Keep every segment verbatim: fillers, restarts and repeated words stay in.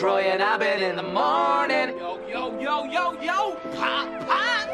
Troy and Abed in the morning. Yo, yo, yo, yo, yo, pop, pop.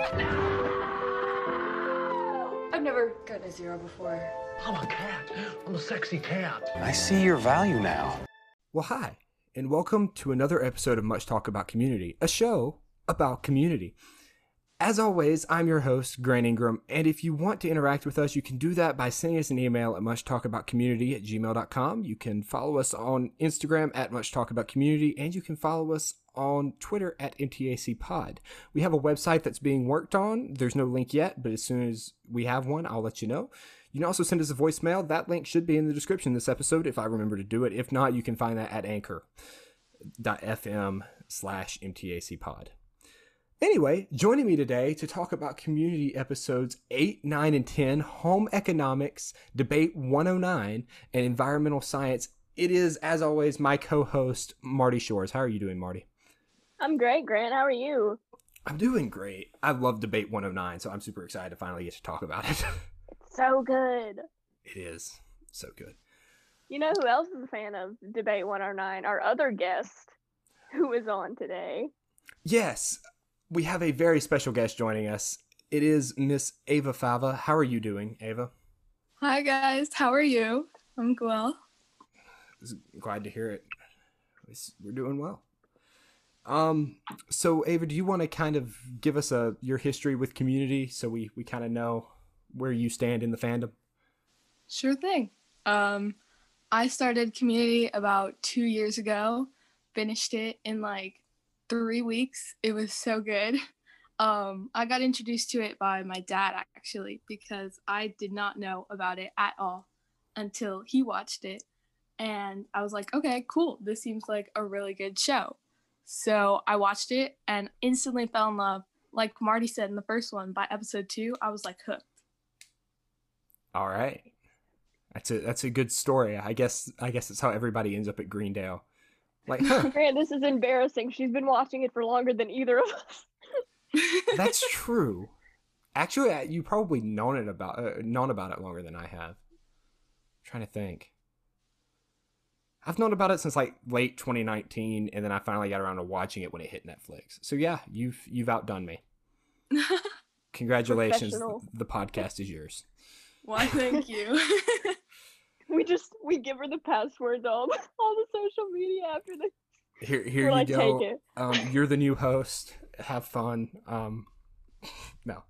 I've never gotten a zero before. I'm a cat. I'm a sexy cat. I see your value now. Well, hi, and welcome to another episode of Much Talk About Community, a show about community. As always, I'm your host, Grant Ingram, and if you want to interact with us, you can do that by sending us an email at muchtalkaboutcommunity at gmail dot com. You can follow us on Instagram at muchtalkaboutcommunity, and you can follow us on Twitter at M T A C Pod. We have a website that's being worked on. There's no link yet, but as soon as we have one, I'll let you know. You can also send us a voicemail. That link should be in the description of this episode if I remember to do it. If not, you can find that at anchor dot f m slash M T A C Pod. Anyway, joining me today to talk about community episodes eight, nine, and ten, Home Economics, Debate one oh nine, and Environmental Science, it is, as always, my co-host, Marty Shores. How are you doing, Marty? I'm great, Grant. How are you? I'm doing great. I love Debate one oh nine, so I'm super excited to finally get to talk about it. It's so good. It is. So good. You know who else is a fan of Debate one oh nine? Our other guest who is on today. Yes. We have a very special guest joining us. It is Miss Ava Fava. How are you doing, Ava? Hi, guys. How are you? I'm well. Glad to hear it. We're doing well. Um, so, Ava, do you want to kind of give us a your history with community so we, we kind of know where you stand in the fandom? Sure thing. Um, I started community about two years ago. Finished it in like three weeks. It was so good. Um, I got introduced to it by my dad, actually, because I did not know about it at all until he watched it. And I was like, okay, cool. This seems like a really good show. So I watched it and instantly fell in love. Like Marty said in the first one, by episode two, I was like hooked. All right. That's a that's a good story. I guess I guess it's how everybody ends up at Greendale. Like, huh. Grant, this is embarrassing. She's been watching it for longer than either of us. That's true. Actually, you probably known it about uh, known about it longer than I have. I'm trying to think. I've known about it since like late twenty nineteen, and then I finally got around to watching it when it hit Netflix. So yeah, you've you've outdone me. Congratulations. The podcast is yours. Why, thank you. We just, we give her the passwords all, all the social media after this. Here, here We're you like, go. Take it. Um, you're the new host. Have fun. Um, no.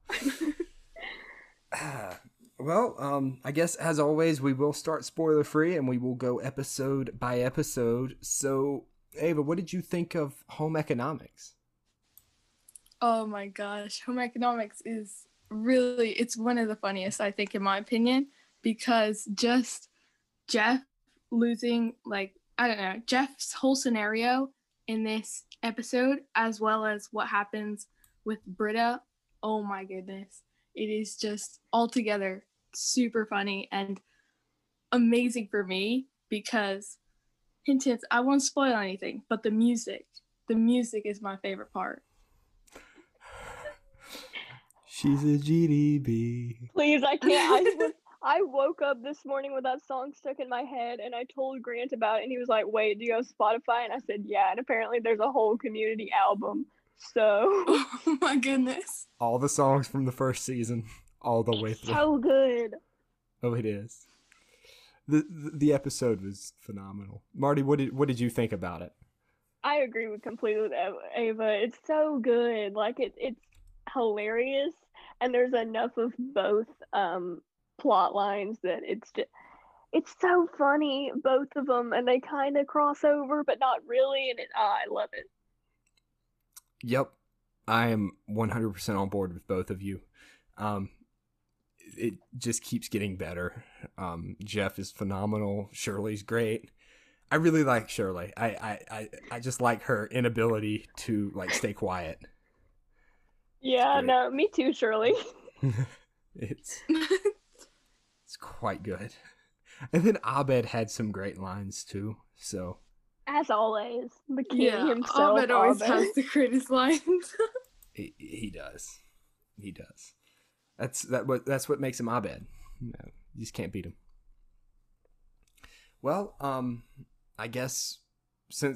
uh, well, um, I guess as always, we will start spoiler free and we will go episode by episode. So, Ava, what did you think of Home Economics? Oh my gosh. Home Economics is really, it's one of the funniest, I think, in my opinion, because just Jeff losing, like, I don't know, Jeff's whole scenario in this episode, as well as what happens with Britta, oh my goodness. It is just altogether super funny and amazing for me because, hint, hint, I won't spoil anything, but the music, the music is my favorite part. She's a G D B. Please, I can't. I was, I woke up this morning with that song stuck in my head, and I told Grant about it, and he was like, wait, do you have Spotify? And I said, yeah, and apparently there's a whole community album, so. Oh my goodness. All the songs from the first season, all the way through. So good. Oh, it is. The, the the episode was phenomenal. Marty, what did what did you think about it? I agree with completely with Ava. It's so good. Like, it, it's hilarious, and there's enough of both um plot lines that it's just it's so funny, both of them, and they kind of cross over but not really, and it oh, I love it. Yep, I am one hundred percent on board with both of you. Um it just keeps getting better. um Jeff is phenomenal. Shirley's great. I really like Shirley. I I I, I just like her inability to like stay quiet. Yeah, no, me too, Shirley. it's it's quite good. And then Abed had some great lines too. So as always, the king yeah, himself. Abed always Abed. has the greatest lines. he, he does. He does. That's that what that's what makes him Abed. No, you just can't beat him. Well, um, I guess since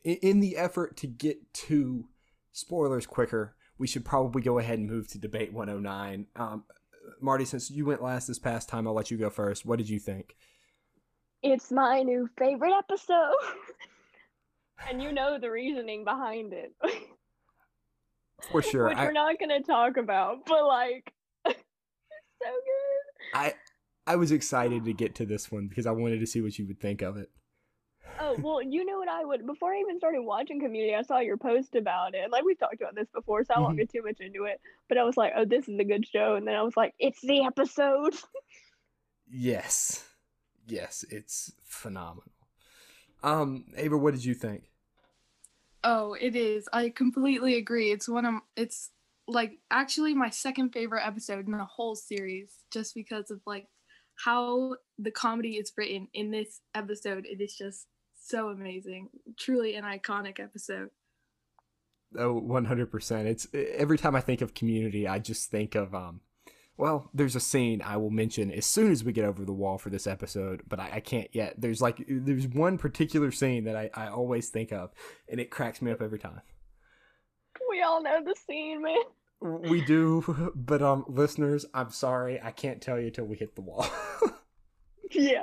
in, in the effort to get to spoilers quicker, we should probably go ahead and move to debate one oh nine. Um, Marty, since you went last this past time, I'll let you go first. What did you think? It's my new favorite episode. And you know the reasoning behind it. For sure. Which I, we're not going to talk about, but like, it's so good. I I was excited to get to this one because I wanted to see what you would think of it. Oh, well, you know what I would, before I even started watching Community, I saw your post about it. Like, we've talked about this before, so I won't Mhm. get too much into it. But I was like, oh, this is a good show. And then I was like, it's the episode. Yes. Yes, it's phenomenal. Um, Ava, what did you think? Oh, it is. I completely agree. It's one of it's like actually my second favorite episode in the whole series, just because of like how the comedy is written in this episode. It is just so amazing. Truly an iconic episode. Oh, one hundred percent. It's every time I think of Community, I just think of um well, there's a scene I will mention as soon as we get over the wall for this episode, but I, I can't yet. There's like there's one particular scene that I, I always think of, and it cracks me up every time. We all know the scene, man. We do, but um, listeners, I'm sorry, I can't tell you till we hit the wall. Yeah.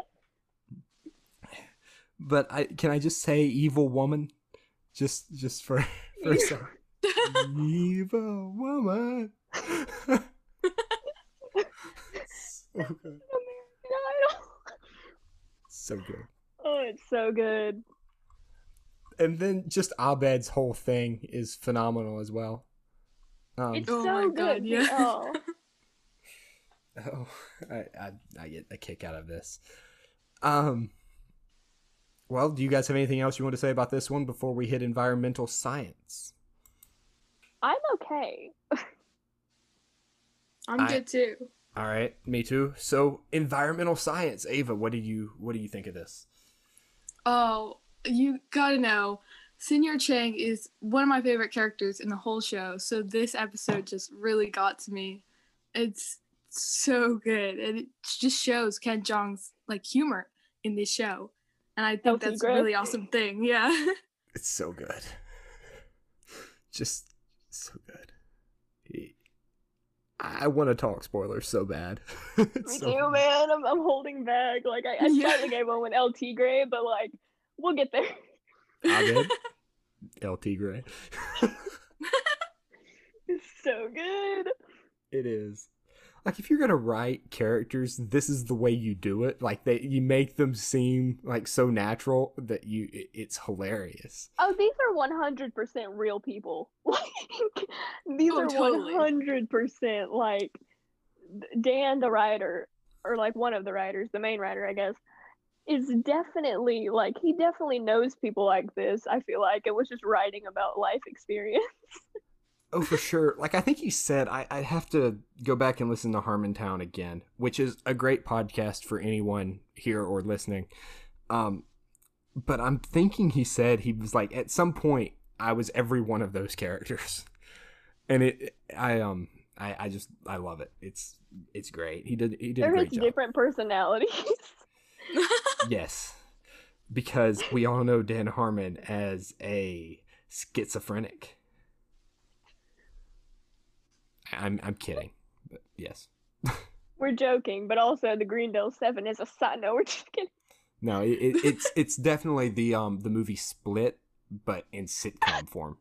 But I can I just say evil woman, just just for for a second. Evil woman. So good. American Idol. So good. Oh, it's so good. And then just Abed's whole thing is phenomenal as well. Um, It's Oh so my good. God, yeah. Oh. oh, I, I I get a kick out of this. Um. Well, do you guys have anything else you want to say about this one before we hit environmental science? I'm okay. I'm I- good too. All right, me too. So, environmental science, Ava, what do you what do you think of this? Oh, you gotta know, Senior Chang is one of my favorite characters in the whole show. So this episode just really got to me. It's so good, and it just shows Ken Jeong's like humor in this show, and I think Healthy that's a growth. really awesome thing. Yeah. It's so good. Just so good. He- I want to talk spoilers so bad. It's Me so too, funny. man. I'm, I'm holding back. Like, I, I Yeah. slightly gave one with L T Gray, but like, we'll get there. Abed, L T Gray. It's so good. It is. Like if you're gonna write characters, this is the way you do it. Like they, you make them seem like so natural that you, it, it's hilarious. Oh, these are one hundred percent real people. Like, these Oh, are totally. one hundred percent like Dan, the writer, or like one of the writers, the main writer, I guess, is definitely like he definitely knows people like this. I feel like it was just writing about life experience. Oh, for sure. Like I think he said, I, I'd have to go back and listen to Harmontown again, which is a great podcast for anyone here or listening. Um, but I'm thinking he said he was like at some point I was every one of those characters, and it I um I, I just I love it. It's it's great. He did he did a They're great his job. different personalities. Yes, because we all know Dan Harmon as a schizophrenic. I'm I'm kidding, but yes. We're joking, but also the Greendale Seven is a side note. We're just kidding. No, it, it, it's it's definitely the um the movie Split, but in sitcom form.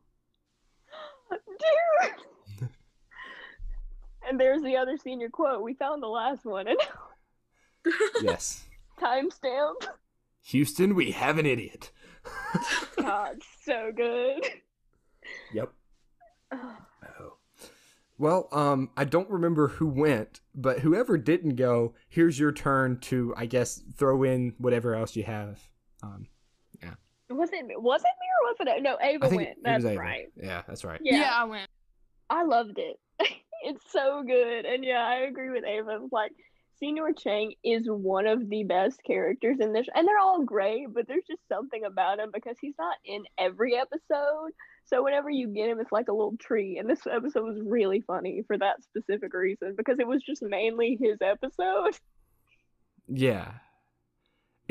Dude. And there's the other senior quote. We found the last one and Yes, timestamp. Houston, we have an idiot. God, so good. Yep. Oh. Well, um, I don't remember who went, but whoever didn't go, here's your turn to, I guess, throw in whatever else you have. Um, Was it was it me or was it no Ava I think went? it That's was Ava. right. Yeah, that's right. Yeah. Yeah, I went. I loved it. It's so good. And yeah, I agree with Ava. It's like Senior Chang is one of the best characters in this, and they're all great, but there's just something about him because he's not in every episode. So whenever you get him, it's like a little treat. And this episode was really funny for that specific reason because it was just mainly his episode. Yeah.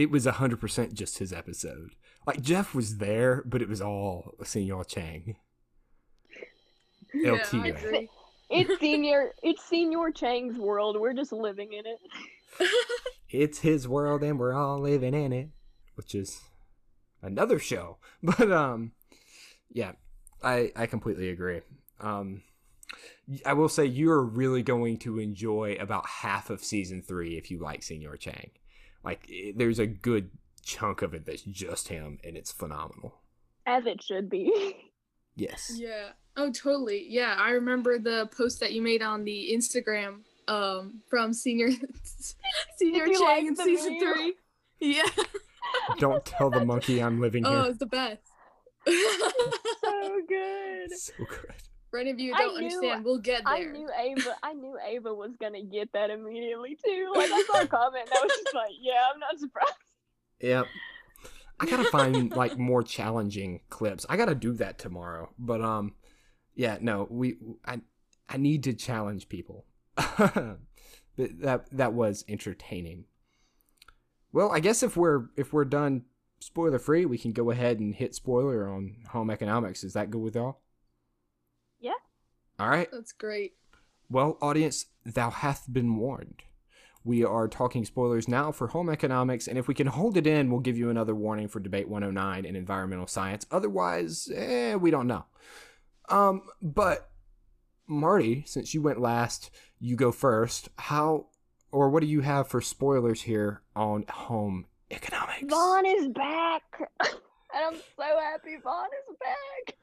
it was one hundred percent just his episode. Like, Jeff was there, but it was all Senor Chang. Yeah, L I T A. agree. It's senior. It's Senior Chang's world. We're just living in it. It's his world and we're all living in it, which is another show. But um yeah, I I completely agree. Um I will say you're really going to enjoy about half of season three if you like Senor Chang. Like, it, there's a good chunk of it that's just him, and it's phenomenal. As it should be. Yes. Yeah. Oh, totally. Yeah, I remember the post that you made on the Instagram um from Senior Senior Did you Chang like in the season meme? three. Yeah. Don't tell the monkey I'm living Oh, here. it's the best. So good. So good. For any of you who I don't knew- understand, we'll get I there. knew Ava. I knew Ava was gonna get that immediately too. Like, I saw a comment and I was just like, "Yeah, I'm not surprised." Yep. I gotta find like more challenging clips. I gotta do that tomorrow. But um, yeah, no, we I I need to challenge people. But that that was entertaining. Well, I guess if we're if we're done spoiler free, we can go ahead and hit spoiler on home economics. Is that good with y'all? Yeah. All right. That's great. Well, audience, thou hath been warned. We are talking spoilers now for home economics, and if we can hold it in, we'll give you another warning for debate one oh nine and environmental science. Otherwise, eh, we don't know. Um, but Marty, since you went last, you go first. How or what do you have for spoilers here on home economics? Vaughn is back, and I'm so happy Vaughn is back.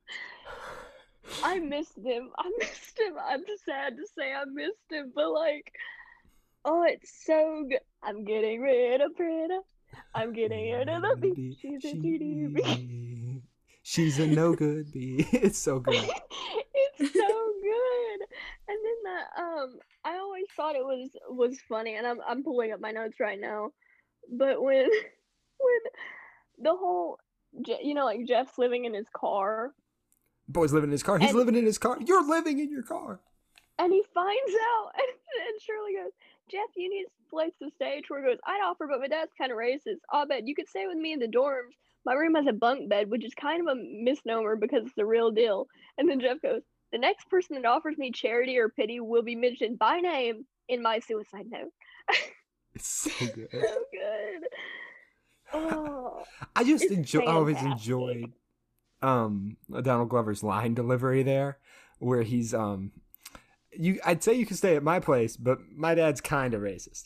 I missed him. I missed him. I'm just sad to say I missed him, but like, oh, it's so good. I'm getting rid of Britta. I'm getting rid of the bee. She's a T D B. She's a no good bee. It's so good. It's so good. And then that um, I always thought it was was funny, and I'm I'm pulling up my notes right now. But when when the whole Je- you know, like Jeff's living in his car. Boy's living in his car. He's And- living in his car. You're living in your car. And he finds out, and, and Shirley goes, "Jeff, you need a place to stay." Troy goes, "I'd offer, but my dad's kind of racist. I'll bet you could stay with me in the dorms. My room has a bunk bed, which is kind of a misnomer because it's the real deal." And then Jeff goes, "The next person that offers me charity or pity will be mentioned by name in my suicide note." It's so good. So good. Oh, I just It's enjoy. I always fantastic. enjoyed um Donald Glover's line delivery there, where he's um, you. I'd say you can stay at my place, but my dad's kind of racist.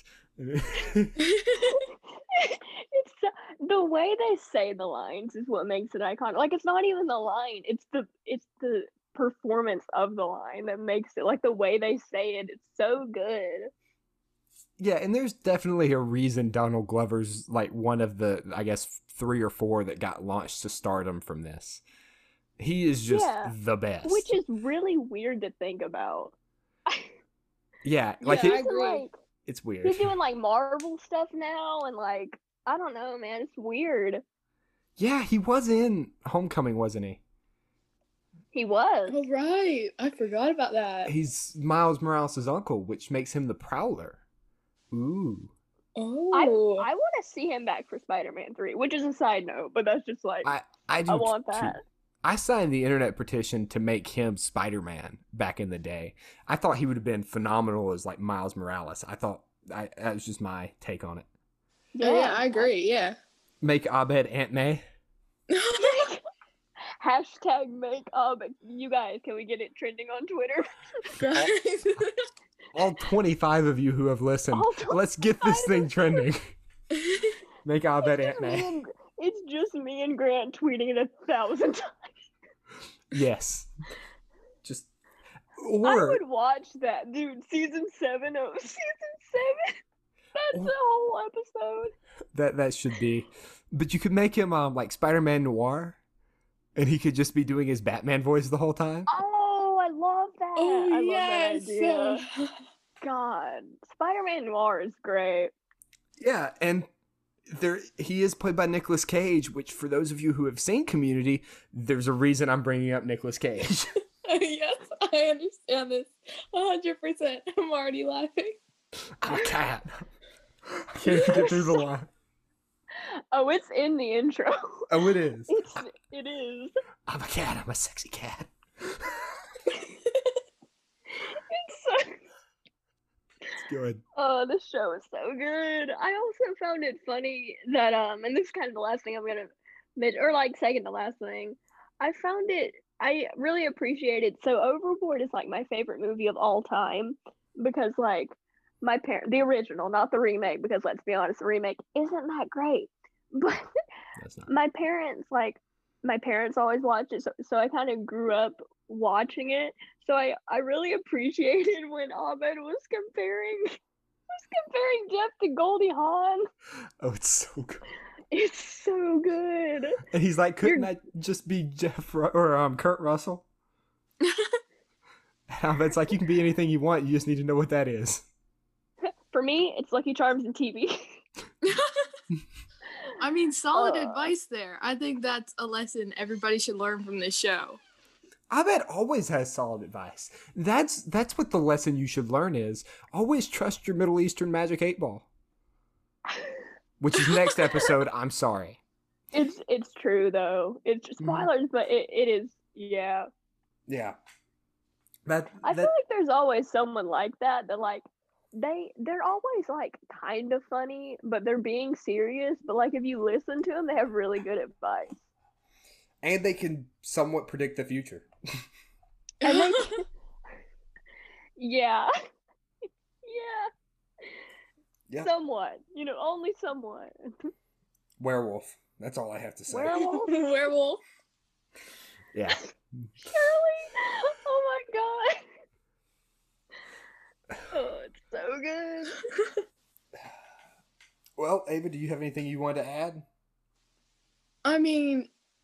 it's so, the way they say the lines is what makes it iconic. Like, it's not even the line; it's the it's the performance of the line that makes it, like, the way they say it. It's so good. Yeah, and there's definitely a reason Donald Glover's like one of the, I guess, three or four that got launched to stardom from this. He is just Yeah, the best. Which is really weird to think about. yeah, like Yeah, it- I agree. Like, it's weird. he's doing like Marvel stuff now, and like, I don't know, man, it's weird. Yeah, he was in Homecoming, wasn't he? He was. Oh, right. I forgot about that. He's Miles Morales' uncle, which makes him the Prowler. Ooh. Oh. I I want to see him back for Spider-Man three, which is a side note, but that's just like I, I do I want t- too. that. I signed the internet petition to make him Spider-Man back in the day. I thought he would have been phenomenal as like Miles Morales. I thought I, that was just my take on it. Oh, yeah, I agree. Yeah. Make Abed Aunt May. Hashtag make up. You guys, can we get it trending on Twitter? Guys. All twenty-five of you who have listened, All let's get this thing trending. Make Abed It's Aunt just, me May. and, it's just me and Grant tweeting it a thousand times. Yes. Just I or would watch that, dude. Season seven of season seven. That's Or- the whole episode. that that should be. But you could make him um like Spider-Man Noir, and he could just be doing his Batman voice the whole time. Oh, I love that. Oh, I love yes. that idea. God, Spider-Man Noir is great. Yeah, and there he is played by Nicolas Cage, which for those of you who have seen Community, there's a reason I'm bringing up Nicolas Cage. Yes, I understand this one hundred percent. I'm already laughing. I'm a cat. I can't even get through the line. Oh, it's in the intro. Oh, it is. It's, it is. I'm a cat. I'm a sexy cat. It's so. It's good. Oh, this show is so good. I also found it funny that um, and this is kind of the last thing I'm gonna mention, or like second to last thing. I found it. I really appreciated. So Overboard is like my favorite movie of all time because like my parent, the original, not the remake, because let's be honest, the remake isn't that great. But That's not. my parents like my parents always watch it, so, so I kind of grew up watching it. So I I really appreciated when Abed was comparing was comparing Jeff to Goldie Hawn. Oh, it's so good. It's so good. And he's like, couldn't You're- that just be Jeff Ru- or um Kurt Russell? And it's like, you can be anything you want. You just need to know what that is. For me, it's Lucky Charms and T V. I mean, solid Uh. advice there. I think that's a lesson everybody should learn from this show. Abed always has solid advice. That's that's what the lesson you should learn is. Always trust your Middle Eastern magic eight ball. Which is next episode. I'm sorry. It's it's true though. It's Mm-hmm. spoilers, but it, it is yeah. Yeah. That, I that feel like there's always someone like that that like they they're always like kind of funny, but they're being serious. But like if you listen to them, they have really good advice. and they can somewhat predict the future. And they can- yeah, yeah, Yeah. somewhat. You know, only somewhat. Werewolf. That's all I have to say. Werewolf, Werewolf. Yeah. Shirley. Oh my god. Oh, it's so good. Well, Ava, do you have anything you want to add? I mean,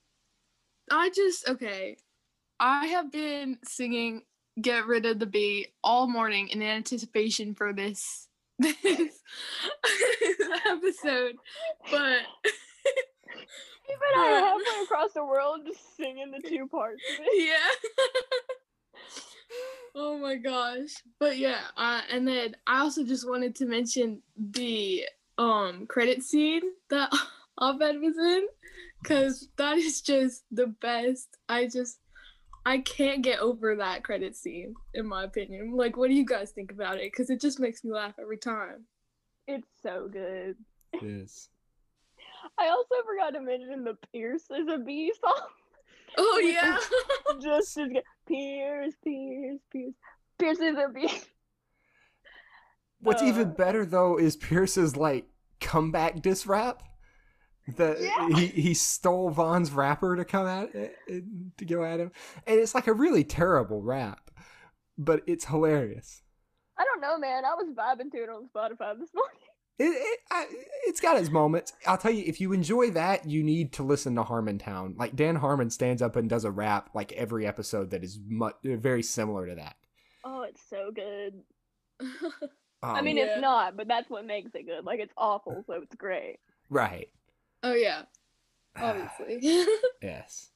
I just, okay. I have been singing Get Rid of the Bee all morning in anticipation for this, this episode, but You've been out halfway across the world just singing the two parts of it. yeah. Oh my gosh. But yeah, uh, and then I also just wanted to mention the um credit scene that Abed was in, because that is just the best. I just I can't get over that credit scene, in my opinion. Like, what do you guys think about it? Because it just makes me laugh every time. It's so good. It is. I also forgot to mention the Pierce is a Bee song. Oh Which yeah. is just as good. Pierce, Pierce, Pierce. Pierce is a Bee. What's Uh. even better though is Pierce's like comeback diss rap. The Yeah. he he stole Vaughn's rapper to come at to go at him, and it's like a really terrible rap, but it's hilarious. I don't know, man. I was vibing to it on Spotify this morning. It, it I, it's got its moments. I'll tell you, if you enjoy that, you need to listen to Harmontown. Like Dan Harmon stands up and does a rap like every episode that is much, very similar to that. Oh, it's so good. Um, I mean, Yeah. it's not, but that's what makes it good. Like, it's awful, so it's great. right? Oh yeah. Obviously. Yes.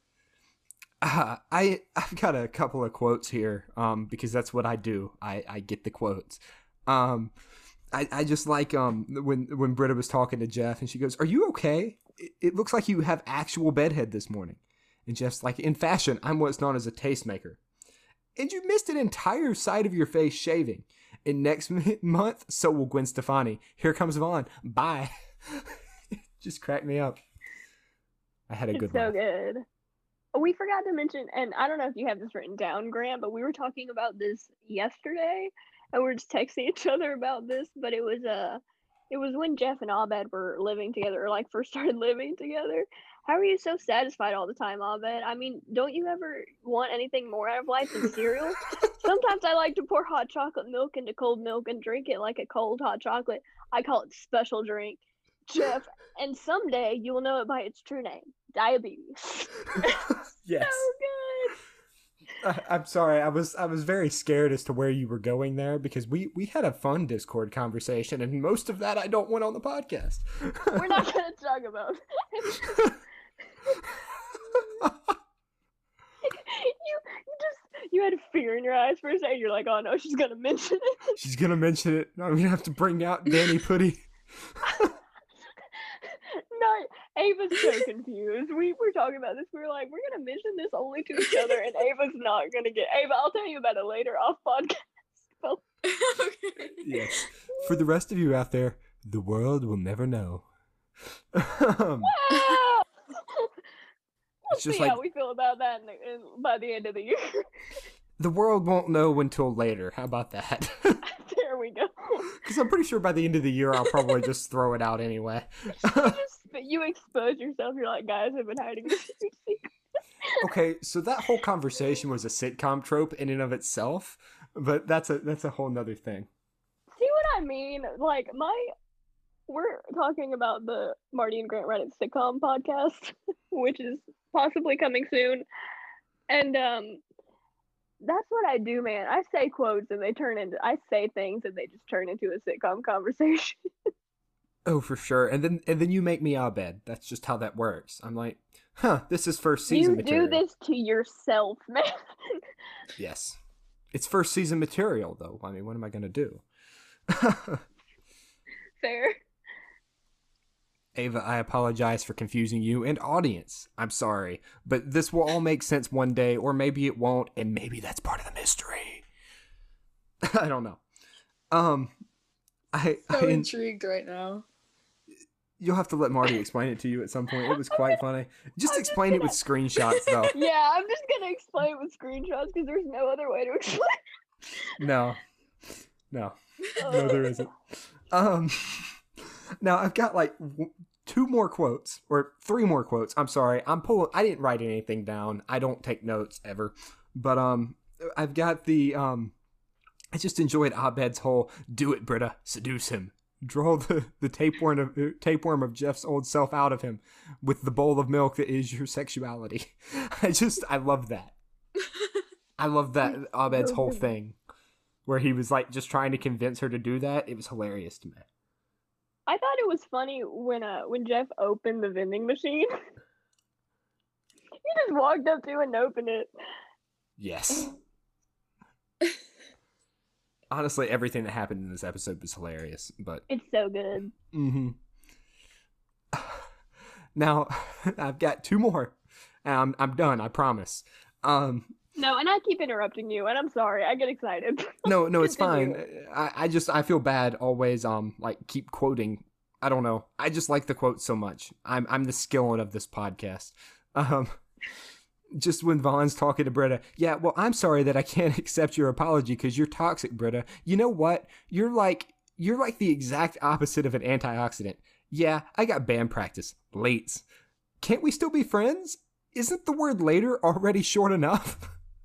Uh, I I've got a couple of quotes here, um, because that's what I do. I, I get the quotes. Um, I, I just like um when when Britta was talking to Jeff and she goes, "Are you okay? It, it looks like you have actual bedhead this morning." And Jeff's like, "In fashion, I'm what's known as a tastemaker." And you missed an entire side of your face shaving. And next m- month, so will Gwen Stefani. Here comes Vaughn. Bye. Just cracked me up. I had a It's good so laugh. good. We forgot to mention, and I don't know if you have this written down, Grant, but we were talking about this yesterday, and we were just texting each other about this. But it was uh, it was when Jeff and Abed were living together, or like first started living together. How are you so satisfied all the time, Abed? I mean, don't you ever want anything more out of life than cereal? Sometimes I like to pour hot chocolate milk into cold milk and drink it like a cold hot chocolate. I call it special drink, Jeff. And someday you will know it by its true name, diabetes. Yes. So good. I, I'm sorry. I was I was very scared as to where you were going there because we we had a fun Discord conversation and most of that I don't want on the podcast. We're not gonna talk about it. you, you just you had fear in your eyes for a second. You're like, oh no, she's gonna mention it. She's gonna mention it. I'm gonna have to bring out Danny Putty. Ava's so confused. We were talking about this. We were like, we're gonna mention this only to each other, and Ava's not gonna get. Ava, I'll tell you about it later off podcast. Okay. Yes. For the rest of you out there, the world will never know. um, we'll It's just see like- how we feel about that in the, in, by the end of the year. the world won't know until later. How about that? There we go. Because I'm pretty sure by the end of the year, I'll probably just throw it out anyway. Just, you expose yourself. You're like, guys, I've been hiding this secret. Okay, so that whole conversation was a sitcom trope in and of itself, but that's a that's a whole nother thing. See what I mean? Like my, we're talking about the Marty and Grant Reddit sitcom podcast, which is possibly coming soon, and um, that's what I do, man. I say quotes and they turn into, I say things and they just turn into a sitcom conversation. Oh, for sure. And then and then you make me Abed. That's just how that works. I'm like, huh, this is first season You material. do this to yourself, man. Yes. It's first season material, though. I mean, what am I going to do? Fair. Ava, I apologize for confusing you and audience. I'm sorry. But this will all make sense one day, or maybe it won't, and maybe that's part of the mystery. I don't know. Um, I, So I intrigued right now. You'll have to let Marty explain it to you at some point. It was quite funny. Just explain it with screenshots, though. Yeah, I'm just gonna explain it with screenshots because there's no other way to explain. No. No. No, there isn't. Um, now, I've got like w- two more quotes, or three more quotes. I'm sorry. I'm pulling. I didn't write anything down. I don't take notes ever. But um, I've got the... um. I just enjoyed Abed's whole "do it, Britta, seduce him." Draw the, the tapeworm of tapeworm of Jeff's old self out of him with the bowl of milk that is your sexuality. I just I love that. I love that Abed's whole thing, where he was like just trying to convince her to do that. It was hilarious to me. I thought it was funny when uh when Jeff opened the vending machine. He just walked up to it and opened it. Yes. Honestly, everything that happened in this episode was hilarious, but It's so good. mm-hmm. Now I've got two more, and I'm I'm done. I promise. Um, No, and I keep interrupting you, and I'm sorry. I get excited. no, no, it's fine. Continue. I, I just I feel bad always. Um, like keep quoting. I don't know. I just like the quote so much. I'm I'm the skillet of this podcast. Um. Just when Vaughn's talking to Britta, yeah, well, I'm sorry that I can't accept your apology because you're toxic, Britta. You know what? You're like you're like the exact opposite of an antioxidant. Yeah, I got band practice. Lates. Can't we still be friends? Isn't the word later already short enough?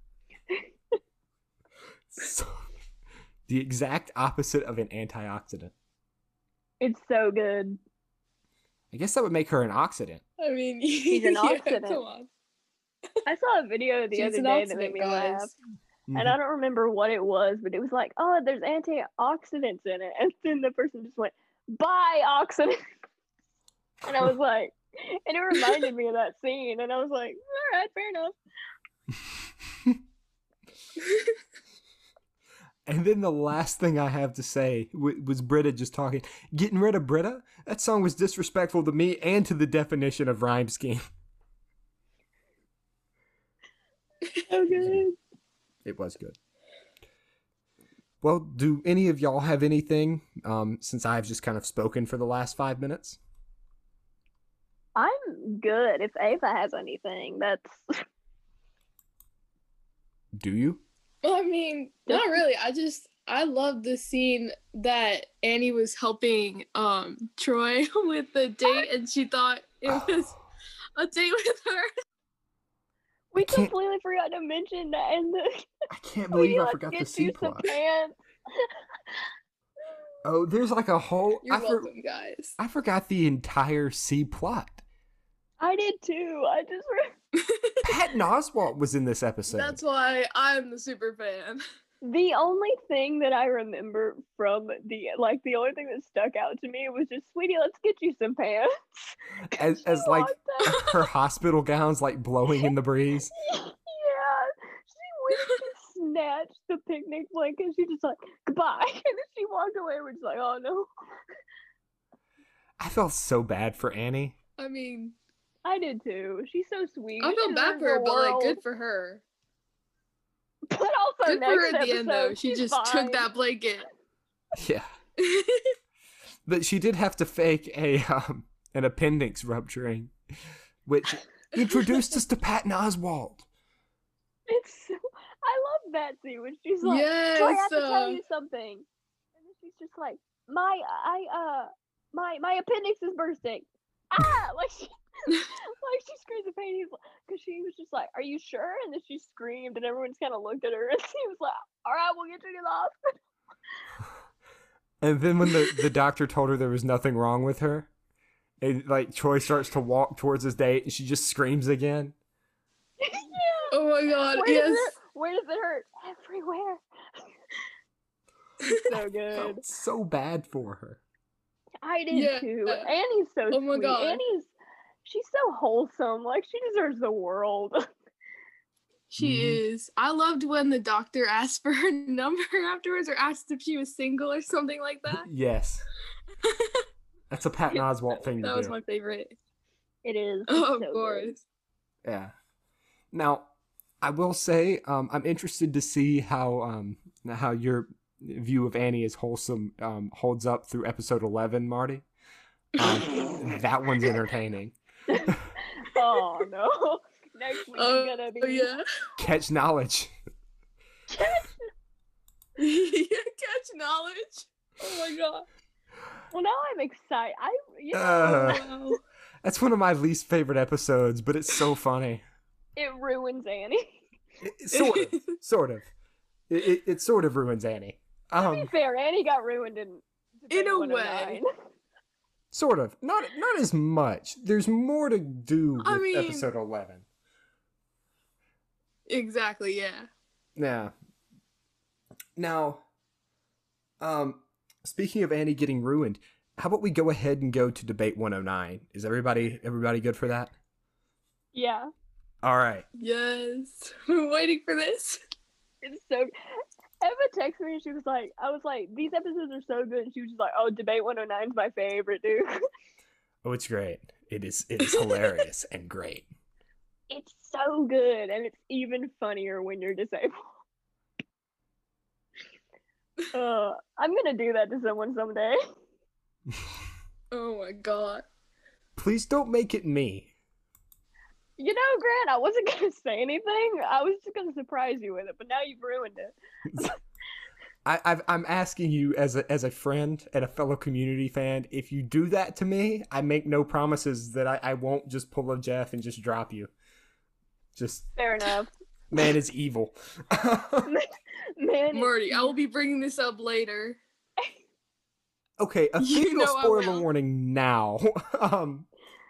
So, the exact opposite of an antioxidant. It's so good. I guess that would make her an oxidant. I mean, He's an yeah, oxidant. Come on. I saw a video the She's other an day that oxidant, made me guys. laugh. Mhm. And I don't remember what it was, but it was like, oh, there's antioxidants in it. And then the person just went, bioxidant. And I was like, and it reminded me of that scene. And I was like, all right, fair enough. And then the last thing I have to say w- was Britta just talking. Getting rid of Britta? That song was disrespectful to me and to the definition of rhyme scheme. So good. It was good. Well, do any of y'all have anything, um, since I've just kind of spoken for the last five minutes? I'm good. If Ava has anything, that's Do you? Well, I mean, not really. I just I love the scene that Annie was helping um Troy with the date, and she thought it was a date with her. we can't- completely forgot to mention that in the I can't when believe he, I like, forgot the gets C you some plot. pants. Oh, there's like a whole... You're I, for- welcome, guys. I forgot the entire C plot. I did too. I just re- Patton Oswalt was in this episode. That's why I'm the super fan. the only thing that I remember from the like the only thing that stuck out to me was just, sweetie, let's get you some pants. as, She as like walked out. her hospital gowns like blowing in the breeze. Yeah, she went to snatch the picnic blanket. She just like, goodbye, and then she walked away. We're just like, oh no. I felt so bad for Annie. I mean, I did too. She's so sweet. I She feel bad deserves for her, the but like, world. good for her. But also Good for next her at the episode, end, though. She she's just fine. took that blanket. Yeah. But she did have to fake a um, an appendix rupturing, which introduced us to Patton Oswalt. It's so, I love that scene when she's like, Yes. "So I have to uh, tell you something," and then she's just like, "My, I, uh, my, my appendix is bursting." Ah, like she, like she screams in pain. He's because she was just like, "Are you sure?" And then she screamed, and everyone's kind of looked at her, and she was like, "All right, we'll get you to the hospital." And then when the, the doctor told her there was nothing wrong with her, and like Troy starts to walk towards his date, and she just screams again. Yeah. Oh my god, Where yes. does it? Where does it hurt? Everywhere. It's so I good. felt so bad for her. I did Yeah. too. Annie's so Oh my sweet. God. Annie's she's so wholesome. Like she deserves the world. She Mhm. is. I loved when the doctor asked for her number afterwards, or asked if she was single or something like that. Yes. That's a Patton Oswalt thing to That do. was my favorite. It is. Oh, It's of so good. course. Yeah. Now, I will say, um, I'm interested to see how um, how your view of Annie as wholesome um, holds up through episode eleven, Marty. Um, that one's entertaining. Oh no. Next week Oh, is gonna be oh, yeah. Catch knowledge. Yeah, catch knowledge. Oh my god. Well, now I'm excited. I you know Uh, Wow. that's one of my least favorite episodes, but it's so funny. it ruins Annie. It, it- sort of, sort of. It, it, it sort of ruins Annie. To be Um, fair, Annie got ruined in In a Debate way. one oh nine. sort of. Not not as much. There's more to do with I mean- episode eleven. Exactly, yeah. Yeah. Now, um, speaking of Annie getting ruined, how about we go ahead and go to debate one oh nine? Is everybody everybody good for that? Yeah, All right. Yes. I'm waiting for this. it's so. Emma texted me and she was like, I was like, these episodes are so good. And she was just like, oh, Debate one oh nine is my favorite, dude. Oh, it's great. It is it is hilarious and great. It's so good, and it's even funnier when you're disabled. uh, I'm gonna do that to someone someday. Oh my god. Please don't make it me. You know, Grant, I wasn't gonna say anything. I was just gonna surprise you with it, but now you've ruined it. I, I've, I'm asking you as a as a friend and a fellow community fan, if you do that to me, I make no promises that I, I won't just pull a Jeff and just drop you. Just Fair enough. man is evil. Man, Marty, I will be bringing this up later. Okay, official You know I spoiler will. warning now. um,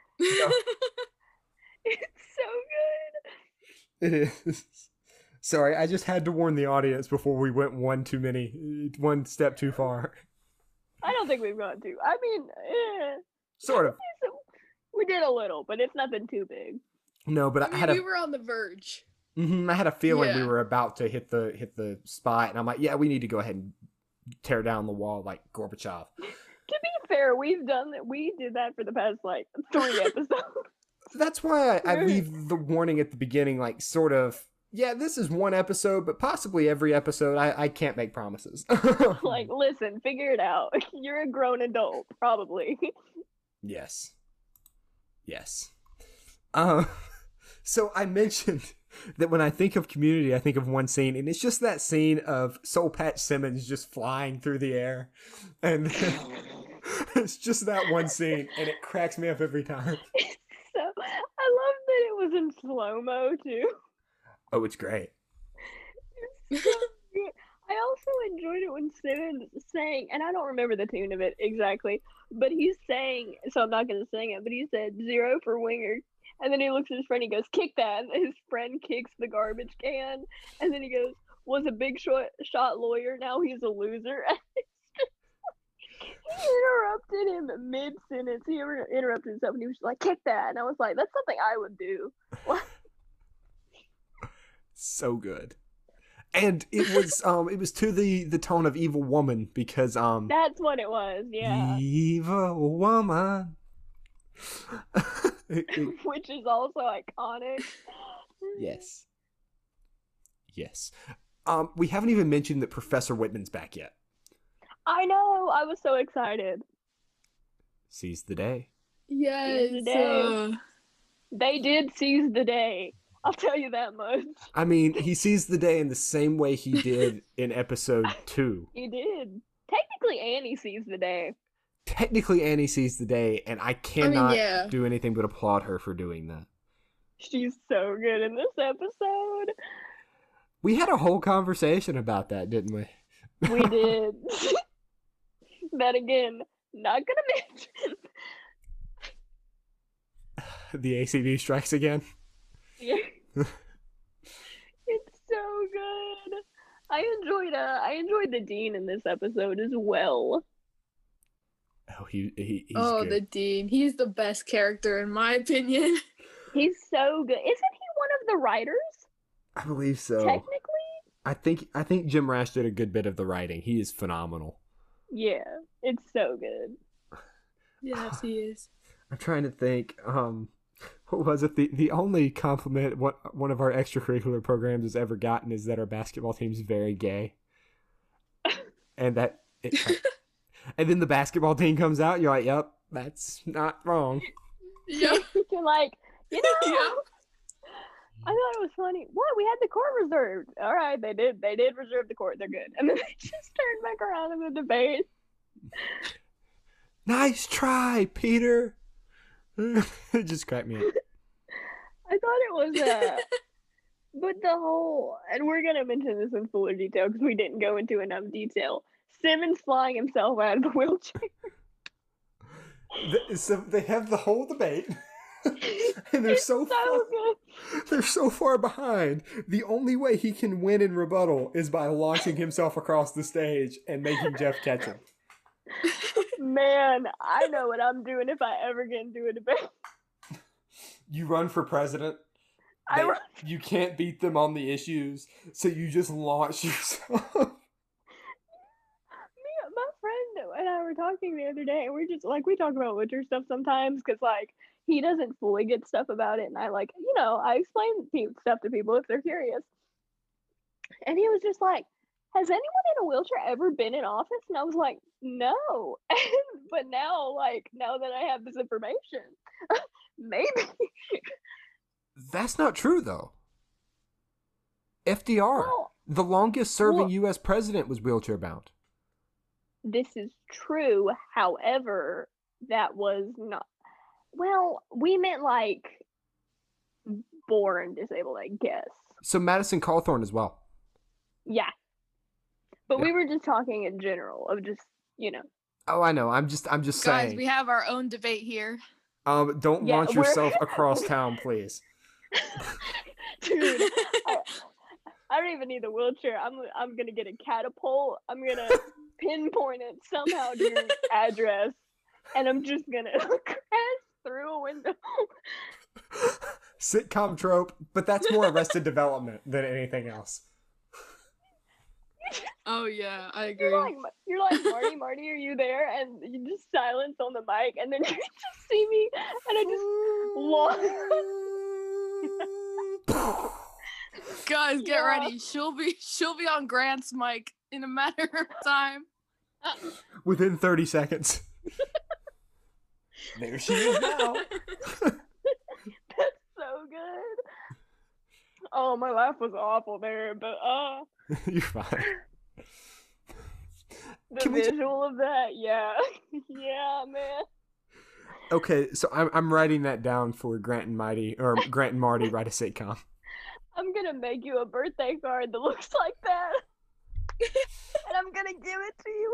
it's so good. it is. Sorry, I just had to warn the audience before we went one too many, one step too far. I don't think we've gone too. I mean, eh, Sort of. we did a little, but it's nothing too big. No, but I I, mean, had a, we were on the verge. mhm, I had a feeling we Yeah. were about to hit the hit the spot, and I'm like, yeah, we need to go ahead and tear down the wall like Gorbachev. To be fair, we've done that. We did that for the past like three episodes. That's why I, I leave the warning at the beginning, like sort of. Yeah, this is one episode, but possibly every episode. I, I can't make promises. Like, listen, figure it out. You're a grown adult, probably. Yes. Yes. Uh, so I mentioned that when I think of Community, I think of one scene, and it's just that scene of Soul Patch Simmons just flying through the air. And it's just that one scene, and it cracks me up every time. So I love that it was in slow-mo, too. Oh, it's great. It's so good. I also enjoyed it when Simmons sang, and I don't remember the tune of it exactly, but he's saying, so I'm not going to sing it, but he said zero for Winger. And then he looks at his friend, he goes, kick that. And his friend kicks the garbage can. And then he goes, was a big shot, shot lawyer, now he's a loser. And it's just, he interrupted him mid-sentence. He ever interrupted himself, and he was just like, kick that. And I was like, that's something I would do. So good. And it was um it was to the the tone of Evil Woman, because um That's what it was, yeah. Evil Woman. which is also iconic. Yes. Yes. Um, we haven't even mentioned that Professor Whitman's back yet. I know. I was so excited. Seize the day. Yes. the day. uh, They did seize the day. I'll tell you that much. I mean, he seized the day in the same way he did in episode two. He did. Technically, Annie seized the day. Technically, Annie seized the day, and I cannot yeah. do anything but applaud her for doing that. She's so good in this episode. We had a whole conversation about that, didn't we? We did. That again, not gonna mention. The A C B strikes again. Yeah. It's so good. I enjoyed uh I enjoyed the Dean in this episode as well. Oh, he, he he's oh, good. the Dean. He's the best character in my opinion. He's so good. Isn't he one of the writers? I believe so. Technically? I think I think Jim Rash did a good bit of the writing. He is phenomenal. Yeah, it's so good. Yes, he is. I'm trying to think. Um, what was it? The the only compliment what one of our extracurricular programs has ever gotten is that our basketball team's very gay, and that. It, and then the basketball team comes out. You're like, "Yep, that's not wrong." Yeah. You're like, you know, Yeah. I thought it was funny. What? We had the court reserved. All right, they did. They did reserve the court. They're good. And then they just turned back around in the debate. Nice try, Peter. It just cracked me up. I thought it was uh but the whole, and we're gonna mention this in fuller detail because we didn't go into enough detail. Simmons flying himself out of the wheelchair. The- so they have the whole debate, and they're It's so, so far, good. they're so far behind. The only way he can win in rebuttal is by launching himself across the stage and making Jeff catch him. Man, I know what I'm doing if I ever get into a debate. You run for president. I They- run- you can't beat them on the issues, so you just launch yourself. Me, my friend and I were talking the other day, and we're just like, we talk about Witcher stuff sometimes because like he doesn't fully get stuff about it, and I like, you know, I explain pe- stuff to people if they're curious. And he was just like, has anyone in a wheelchair ever been in office? And I was like, no. But now, like, now that I have this information, maybe. That's not true, though. F D R, Well, the longest serving well- U S president, was wheelchair bound. this is true. However, that was not. Well, we meant like born disabled, I guess. So Madison Cawthorn as well. Yeah. But Yeah. we were just talking in general of just, you know. Oh, I know. I'm just, I'm just Guys, saying. we have our own debate here. Um, don't Yeah, launch we're- yourself across town, please. Dude, I, I don't even need the wheelchair. I'm I'm gonna get a catapult. I'm gonna pinpoint it somehow to your address, and I'm just gonna crash through a window. Sitcom trope, but that's more Arrested Development than anything else. Oh yeah, I agree. You're like, you're like Marty, Marty, are you there? And you just silence on the mic, and then you just see me, and I just launch. Guys, get Yeah. ready. She'll be she'll be on Grant's mic in a matter of time. Within thirty seconds. There she is now. That's so good. Oh, my laugh was awful there, but uh, You're fine. the Can we ju- visual of that, yeah, yeah, man. Okay, so I'm I'm writing that down for Grant and Mighty, or Grant and Marty write a sitcom. I'm gonna make you a birthday card that looks like that, and I'm gonna give it to you.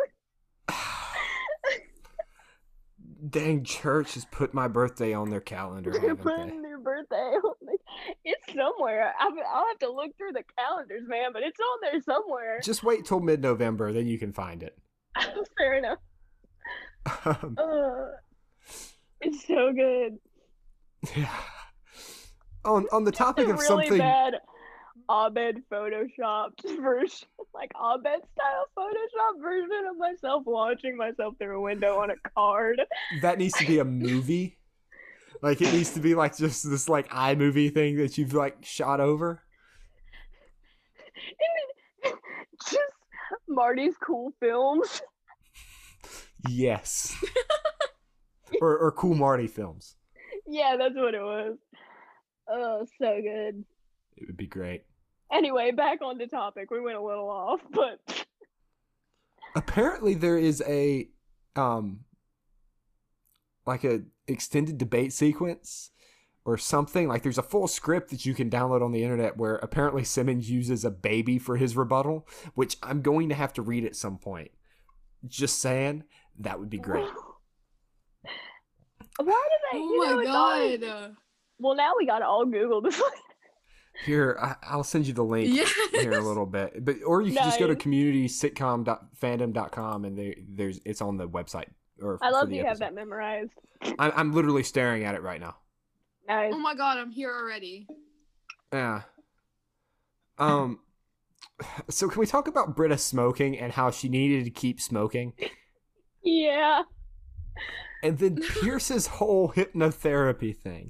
Dang, church has put my birthday on their calendar, You're haven't putting they? your birthday on the, it's somewhere. I'll, I'll have to look through the calendars, man, but it's on there somewhere. Just wait till mid-November, then you can find it. Fair enough. Um, Uh, it's so good. yeah. On on the topic a of really something, bad Abed photoshopped version, like Abed style Photoshop version of myself launching myself through a window on a card. that needs to be a movie. Like it needs to be like just this like iMovie thing that you've like shot over. Just Marty's cool films. Yes. or or Cool Marty films. Yeah, that's what it was. Oh, so good. It would be great. Anyway, back on the topic. We went a little off, but apparently there is a um like a extended debate sequence or something. Like there's a full script that you can download on the internet where apparently Simmons uses a baby for his rebuttal, which I'm going to have to read at some point. Just saying, that would be great. Why did they? Oh you know, my it's god. always- Well, now we gotta all Google this. Here, I, I'll send you the link Yes. here in a little bit. But or you can just go to Nice. community sitcom dot fandom dot com and there, there's it's on the website. Or I for love the you have episode. that memorized. I'm, I'm literally staring at it right now. Nice. Oh my god, I'm here already. Yeah. Um. So can we talk about Britta smoking and how she needed to keep smoking? Yeah. And then Pierce's whole hypnotherapy thing.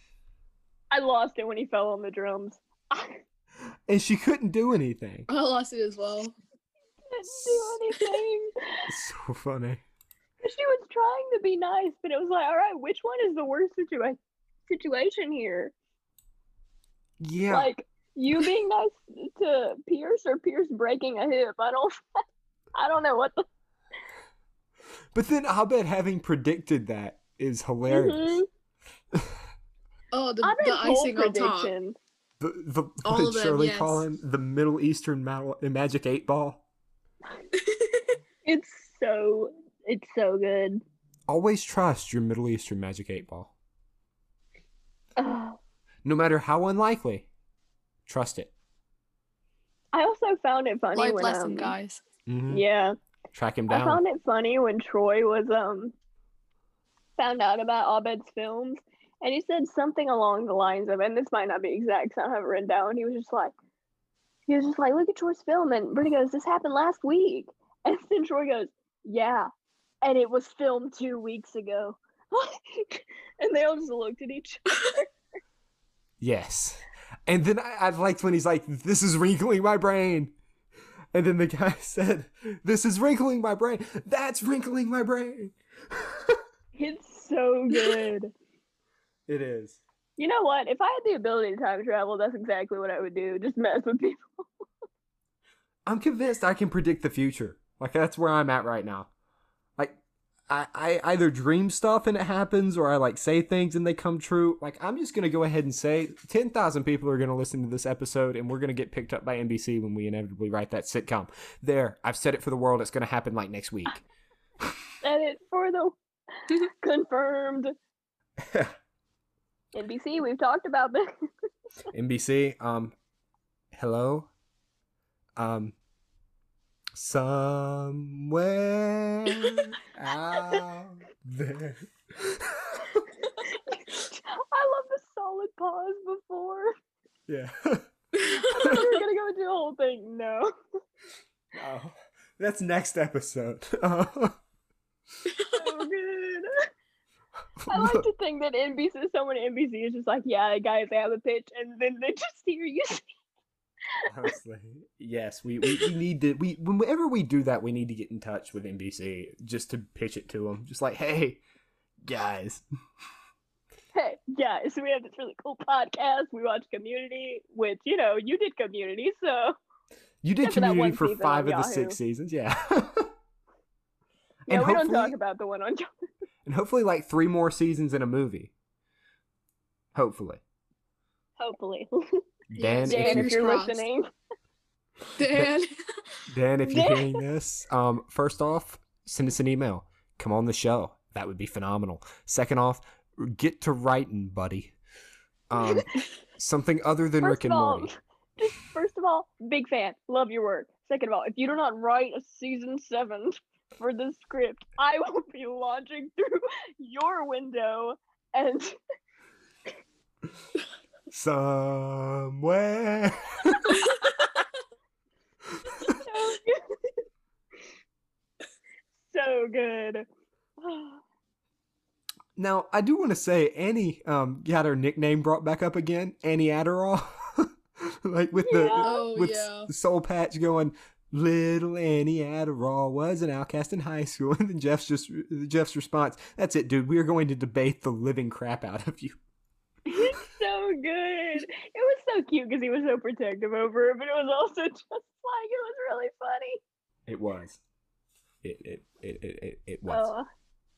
I lost it when he fell on the drums. And she couldn't do anything. I lost it as well. Didn't do anything. It's so funny. She was trying to be nice, but it was like, all right, which one is the worst situa- situation here? Yeah. Like you being nice to Pierce or Pierce breaking a hip? I don't. I don't know what the. But then Abed having predicted that is hilarious. Mhm. Oh, the, I the bet whole icing on top. prediction. The the All what of did them, Shirley yes. call him? The Middle Eastern mal- magic eight ball. It's so. It's so good. Always trust your Middle Eastern magic eight ball. Ugh. No matter how unlikely. Trust it. I also found it funny Life when lesson, um, guys. Mm-hmm. yeah, Track him I down. found it funny when Troy was um found out about Abed's films, and he said something along the lines of, and this might not be exact, 'cause I don't have it written down. He was just like, he was just like, look at Troy's film, and Brittany goes, this happened last week, and then Troy goes, yeah, and it was filmed two weeks ago, and they all just looked at each other. Yes. And then I, I liked when he's like, this is wrinkling my brain. And then the guy said, this is wrinkling my brain. That's wrinkling my brain. It's so good. It is. You know what? If I had the ability to time travel, that's exactly what I would do. Just mess with people. I'm convinced I can predict the future. Like, that's where I'm at right now. Like, I, I either dream stuff and it happens, or I, like, say things and they come true. Like, I'm just going to go ahead and say ten thousand people are going to listen to this episode, and we're going to get picked up by N B C when we inevitably write that sitcom. There, I've said it for the world. It's going to happen, like, next week. And it for the confirmed. N B C, we've talked about this. N B C, um, hello? Um, somewhere out there. I love the solid pause before. Yeah. I thought you were gonna go into the whole thing. No. Oh, that's next episode. Uh, So good. I like to think that N B C, someone at N B C is just like, yeah, guys, I have a pitch, and then they just hear you say. honestly, yes, we, we, we need to, we, whenever we do that, we need to get in touch with N B C just to pitch it to them. Just like, hey, guys. Hey, guys, we have this really cool podcast. We watch Community, which, you know, you did Community, so. You did Except for that Community one for season five on of the Yahoo. six seasons, yeah. Yeah, and we don't hopefully, talk about the one on and hopefully, like three more seasons in a movie. Hopefully, Hopefully. Dan, Yeah, if, Dan, you, if you're crossed. listening. Dan. Dan, if you're Dan. hearing this, um, first off, send us an email. Come on the show. That would be phenomenal. Second off, get to writing, buddy. Um, something other than First Rick and of all, Morty. just first of all, big fan. Love your work. Second of all, if you do not write a season seven for the script, I will be launching through your window and Somewhere. so good. So good. Now, I do want to say Annie um, got her nickname brought back up again, Annie Adderall. Like with the Oh, with yeah. the soul patch going, little Annie Adderall was an outcast in high school. And then Jeff's just Jeff's response, that's it, dude. We are going to debate the living crap out of you. It's so good. It was so cute because he was so protective over her, but it was also just like it was really funny. It was. It it it it, it, it was.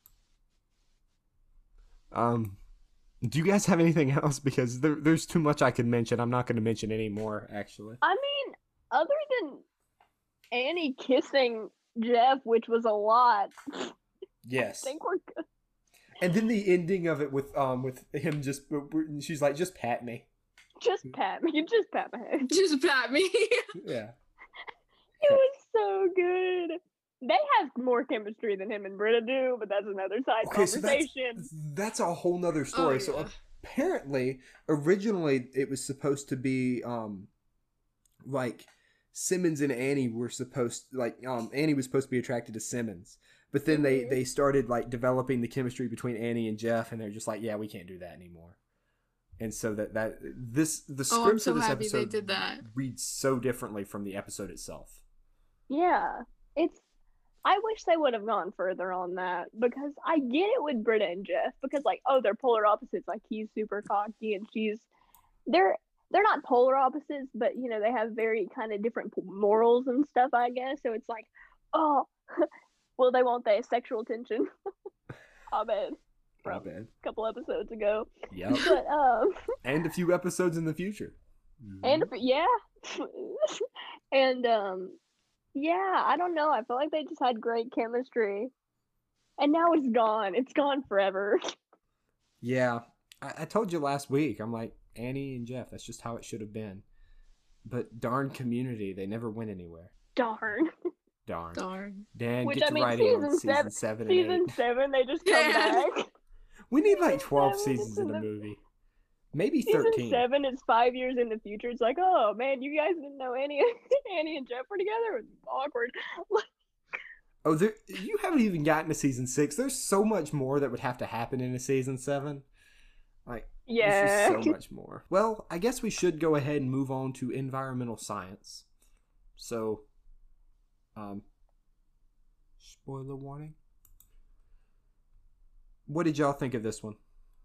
Oh, Um do you guys have anything else? Because there, there's too much I could mention. I'm not going to mention any more, actually. I mean, other than Annie kissing Jeff, which was a lot, I Yes. think we're good. And then the ending of it with um with him just she's like, just pat me. Just pat me. Just pat my head. Just pat me. Yeah. It was so good. They have more chemistry than him and Britta do, but that's another side Okay, so that's, conversation. that's a whole nother story. Oh, So yeah. apparently, originally it was supposed to be um like Simmons and Annie were supposed like um Annie was supposed to be attracted to Simmons. But then they, Mhm. they started like developing the chemistry between Annie and Jeff, and they're just like, yeah, we can't do that anymore. And so that, that this the Oh, I'm script so for this happy they episode did that. reads so differently from the episode itself. Yeah, it's. I wish they would have gone further on that because I get it with Britta and Jeff because like oh they're polar opposites, like he's super cocky and she's they're they're not polar opposites, but you know they have very kind of different p- morals and stuff, I guess. So it's like oh well they want that sexual tension. I bet from Not bad. a couple episodes ago, Yep. but um. And a few episodes in the future. And if, yeah, and um, yeah, I don't know. I feel like they just had great chemistry, and now it's gone. It's gone forever. Yeah, I, I told you last week. I'm like Annie and Jeff. That's just how it should have been. But darn Community, they never went anywhere. Darn. Darn. Darn. Dan, Which, get I to mean, writing on season season seven- seven, Season and eight. seven, they just come Yeah. back. We need like season twelve seven seasons is in a the- movie. Maybe Season thirteen. seven is five years in the future. It's like, oh man, you guys didn't know Annie, Annie and Jeff were together. It was awkward. Oh, there, you haven't even gotten to season six. There's so much more that would have to happen in a season seven. Like, Yeah. there's just so much more. Well, I guess we should go ahead and move on to environmental science. So, um, spoiler warning. What did y'all think of this one?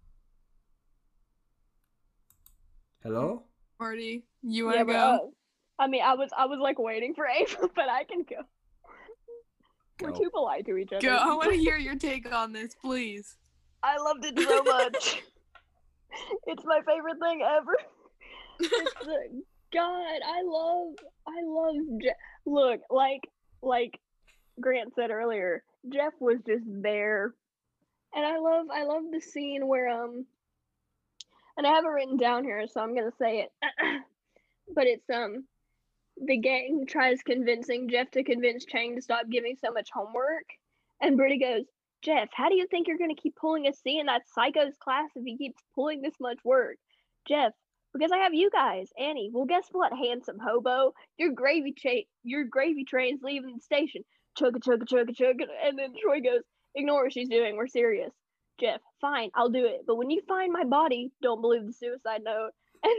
Hello? Marty, you wanna Yeah, go? but, uh, I mean, I was I was like waiting for Ava, but I can go. We're Go. too polite to each other. Go. I want to hear your take on this, please. I loved it so much. It's my favorite thing ever. It's the, God, I love, I love. Je- Look, like, like Grant said earlier, Jeff was just there, and I love, I love the scene where um, and I have it written down here, so I'm gonna say it, but it's um, the gang tries convincing Jeff to convince Chang to stop giving so much homework, and Britta goes, Jeff, how do you think you're going to keep pulling a C in that psycho's class if he keeps pulling this much work? Jeff, because I have you guys. Annie, well, guess what, handsome hobo? Your gravy cha- your gravy train's leaving the station. Chugga, chugga, chugga, chugga. And then Troy goes, ignore what she's doing. We're serious. Jeff, fine, I'll do it. But when you find my body, don't believe the suicide note. And,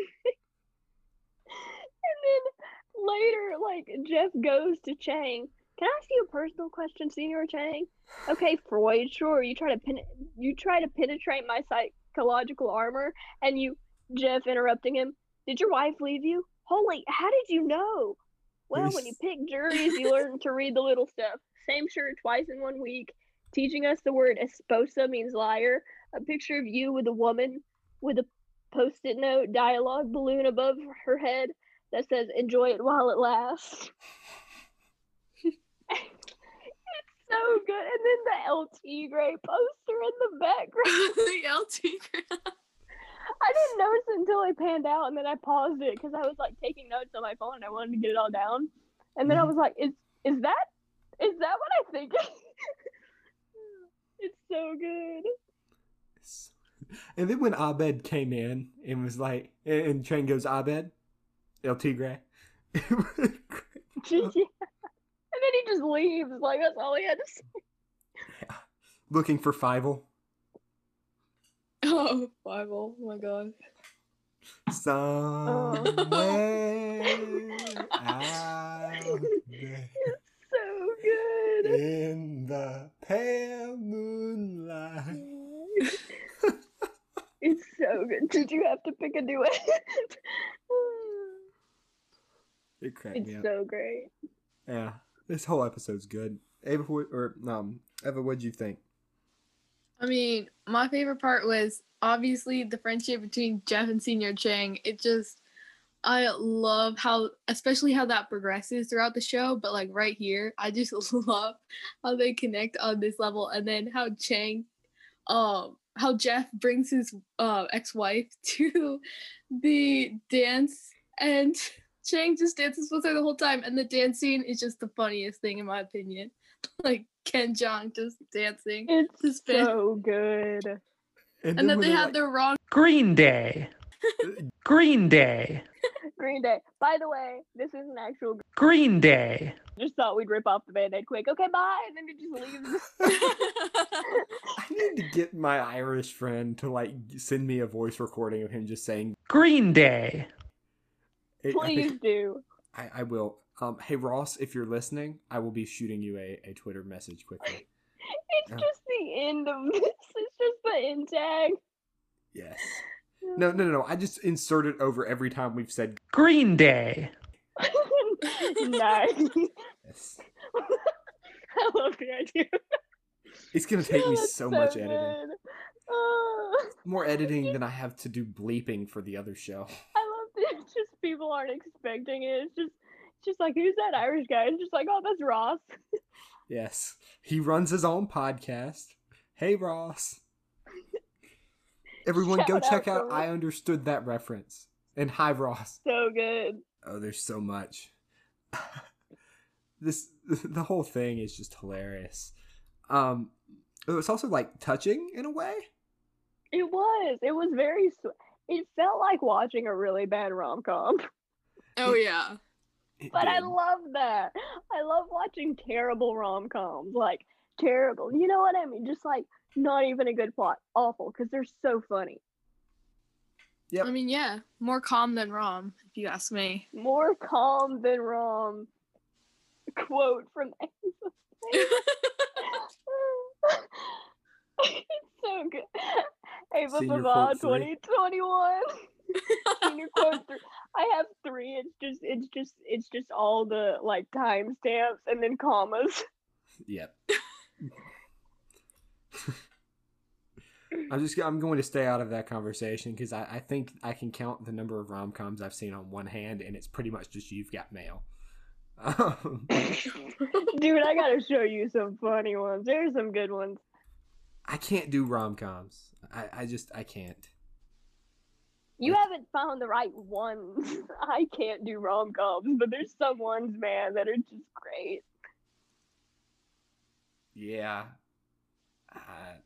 and then later, like, Jeff goes to Chang. Can I ask you a personal question, Senior Chang? Okay, Freud, sure. You try to pen- you try to penetrate my psychological armor, and you, Jeff, interrupting him. Did your wife leave you? Holy, how did you know? Well, when you pick juries, you learn to read the little stuff. Same shirt twice in one week. Teaching us the word esposa means liar. A picture of you with a woman with a post-it note dialogue balloon above her head that says enjoy it while it lasts. It's so good. And then the L T Gray poster in the background. The L T. I didn't notice it until I panned out, and then I paused it because I was like taking notes on my phone and I wanted to get it all down. And then I was like, "Is is that is that what I think?" It's so good. And then when Abed came in and was like, and Chang goes, Abed, El Tigre. Yeah. And then he just leaves. Like that's all he had to say. Looking for Fievel. Oh, Bible. Oh my god. Somewhere out there So good. in the pale moonlight. It's so good. Did you have to pick a duet? It cracked me It's up. so great. Yeah, this whole episode's good. Ava, what- or um, Eva, what'd you think? I mean, my favorite part was obviously the friendship between Jeff and Senior Chang. It just, I love how, especially how that progresses throughout the show. But like right here, I just love how they connect on this level, and then how Chang, um, how Jeff brings his uh, ex-wife to the dance, and Chang just dances with her the whole time, and the dance scene is just the funniest thing in my opinion. Like Ken Jeong just dancing. It's to spin. so good. And, And then that when they they're have like- their wrong. Green Day. Green Day. Green Day. By the way, this is an actual. Green Day. Just thought we'd rip off the band-aid quick. Okay, bye, and then it just leaves. I need to get my Irish friend to like send me a voice recording of him just saying. Green Day. It, I, Please think do. I, I will. Um, hey Ross, if you're listening, I will be shooting you a, a Twitter message quickly. It's Oh. just the end of this. It's just the end tag. Yes. No, no, no, no. I just insert it over every time we've said Green Day. Nice. yes. I love the idea. It's gonna take me That's so much good. editing. Oh, More editing than I have to do bleeping for the other show. I love that. It's just people aren't expecting it. It's just, it's just like, who's that Irish guy? It's just like, oh, that's Ross. Yes. He runs his own podcast. Hey Ross. Everyone go Shout out check to out Ross. I Understood That Reference. And hi Ross. So good. Oh, there's so much. This the whole thing is just hilarious. Um it's also like touching in a way. It was. It was very. Sw- it felt like watching a really bad rom com. Oh yeah. It But I did. love that. I love watching terrible rom coms. Like, terrible. You know what I mean? Just like, not even a good plot. Awful, because they're so funny. Yep. I mean, yeah, more calm than Rom, if you ask me. More calm than rom. Quote from Ava. It's so good. Ava Senior Pavard quote three. twenty twenty-one. Senior quote three. I have three. It's just, it's just, it's just all the like timestamps and then commas. Yep. I'm just I'm going to stay out of that conversation because I, I think I can count the number of rom coms I've seen on one hand, and it's pretty much just You've Got Mail. Um, Dude, I gotta show you some funny ones. There's some good ones. I can't do rom coms. I, I just I can't. You haven't found the right ones. I can't do rom coms, but there's some ones, man, that are just great. Yeah. Uh,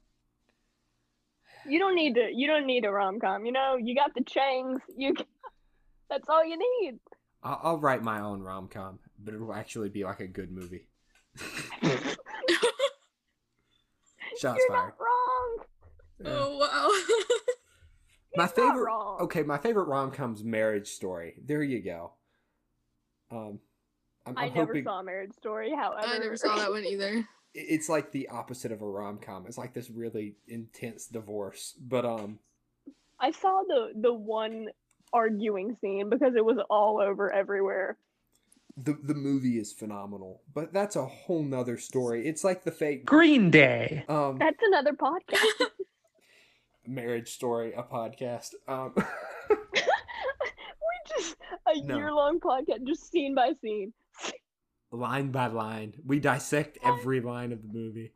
You don't need to. You don't need a rom com. You know, you got the Changs. You. That's all you need. I'll, I'll write my own rom com, but it'll actually be like a good movie. Shots You're fired. not wrong. Yeah. Oh wow. My He's not favorite. wrong. Okay, my favorite rom com's Marriage Story. There you go. Um, I'm, I I'm never hoping saw Marriage Story. However, I never saw that one either. it's like the opposite of a rom com. It's like this really intense divorce, but um, I saw the the one arguing scene because it was all over everywhere. the the movie is phenomenal. But that's a whole nother story. It's like the fake Green Day. um That's another podcast. Marriage Story, a podcast. Um, we just a No. year long podcast, just scene by scene. line by line, we dissect every line of the movie.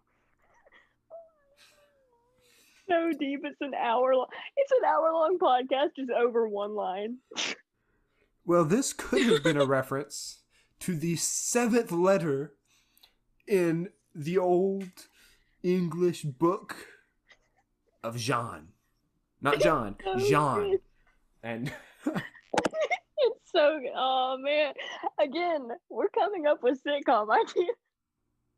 So deep, it's an hour. Long. It's an hour long podcast just over one line. Well, this could have been a reference to the seventh letter in the old English book of Jean. Not John, So Jean. good. And It's so good. Oh man! Again, we're coming up with sitcom ideas.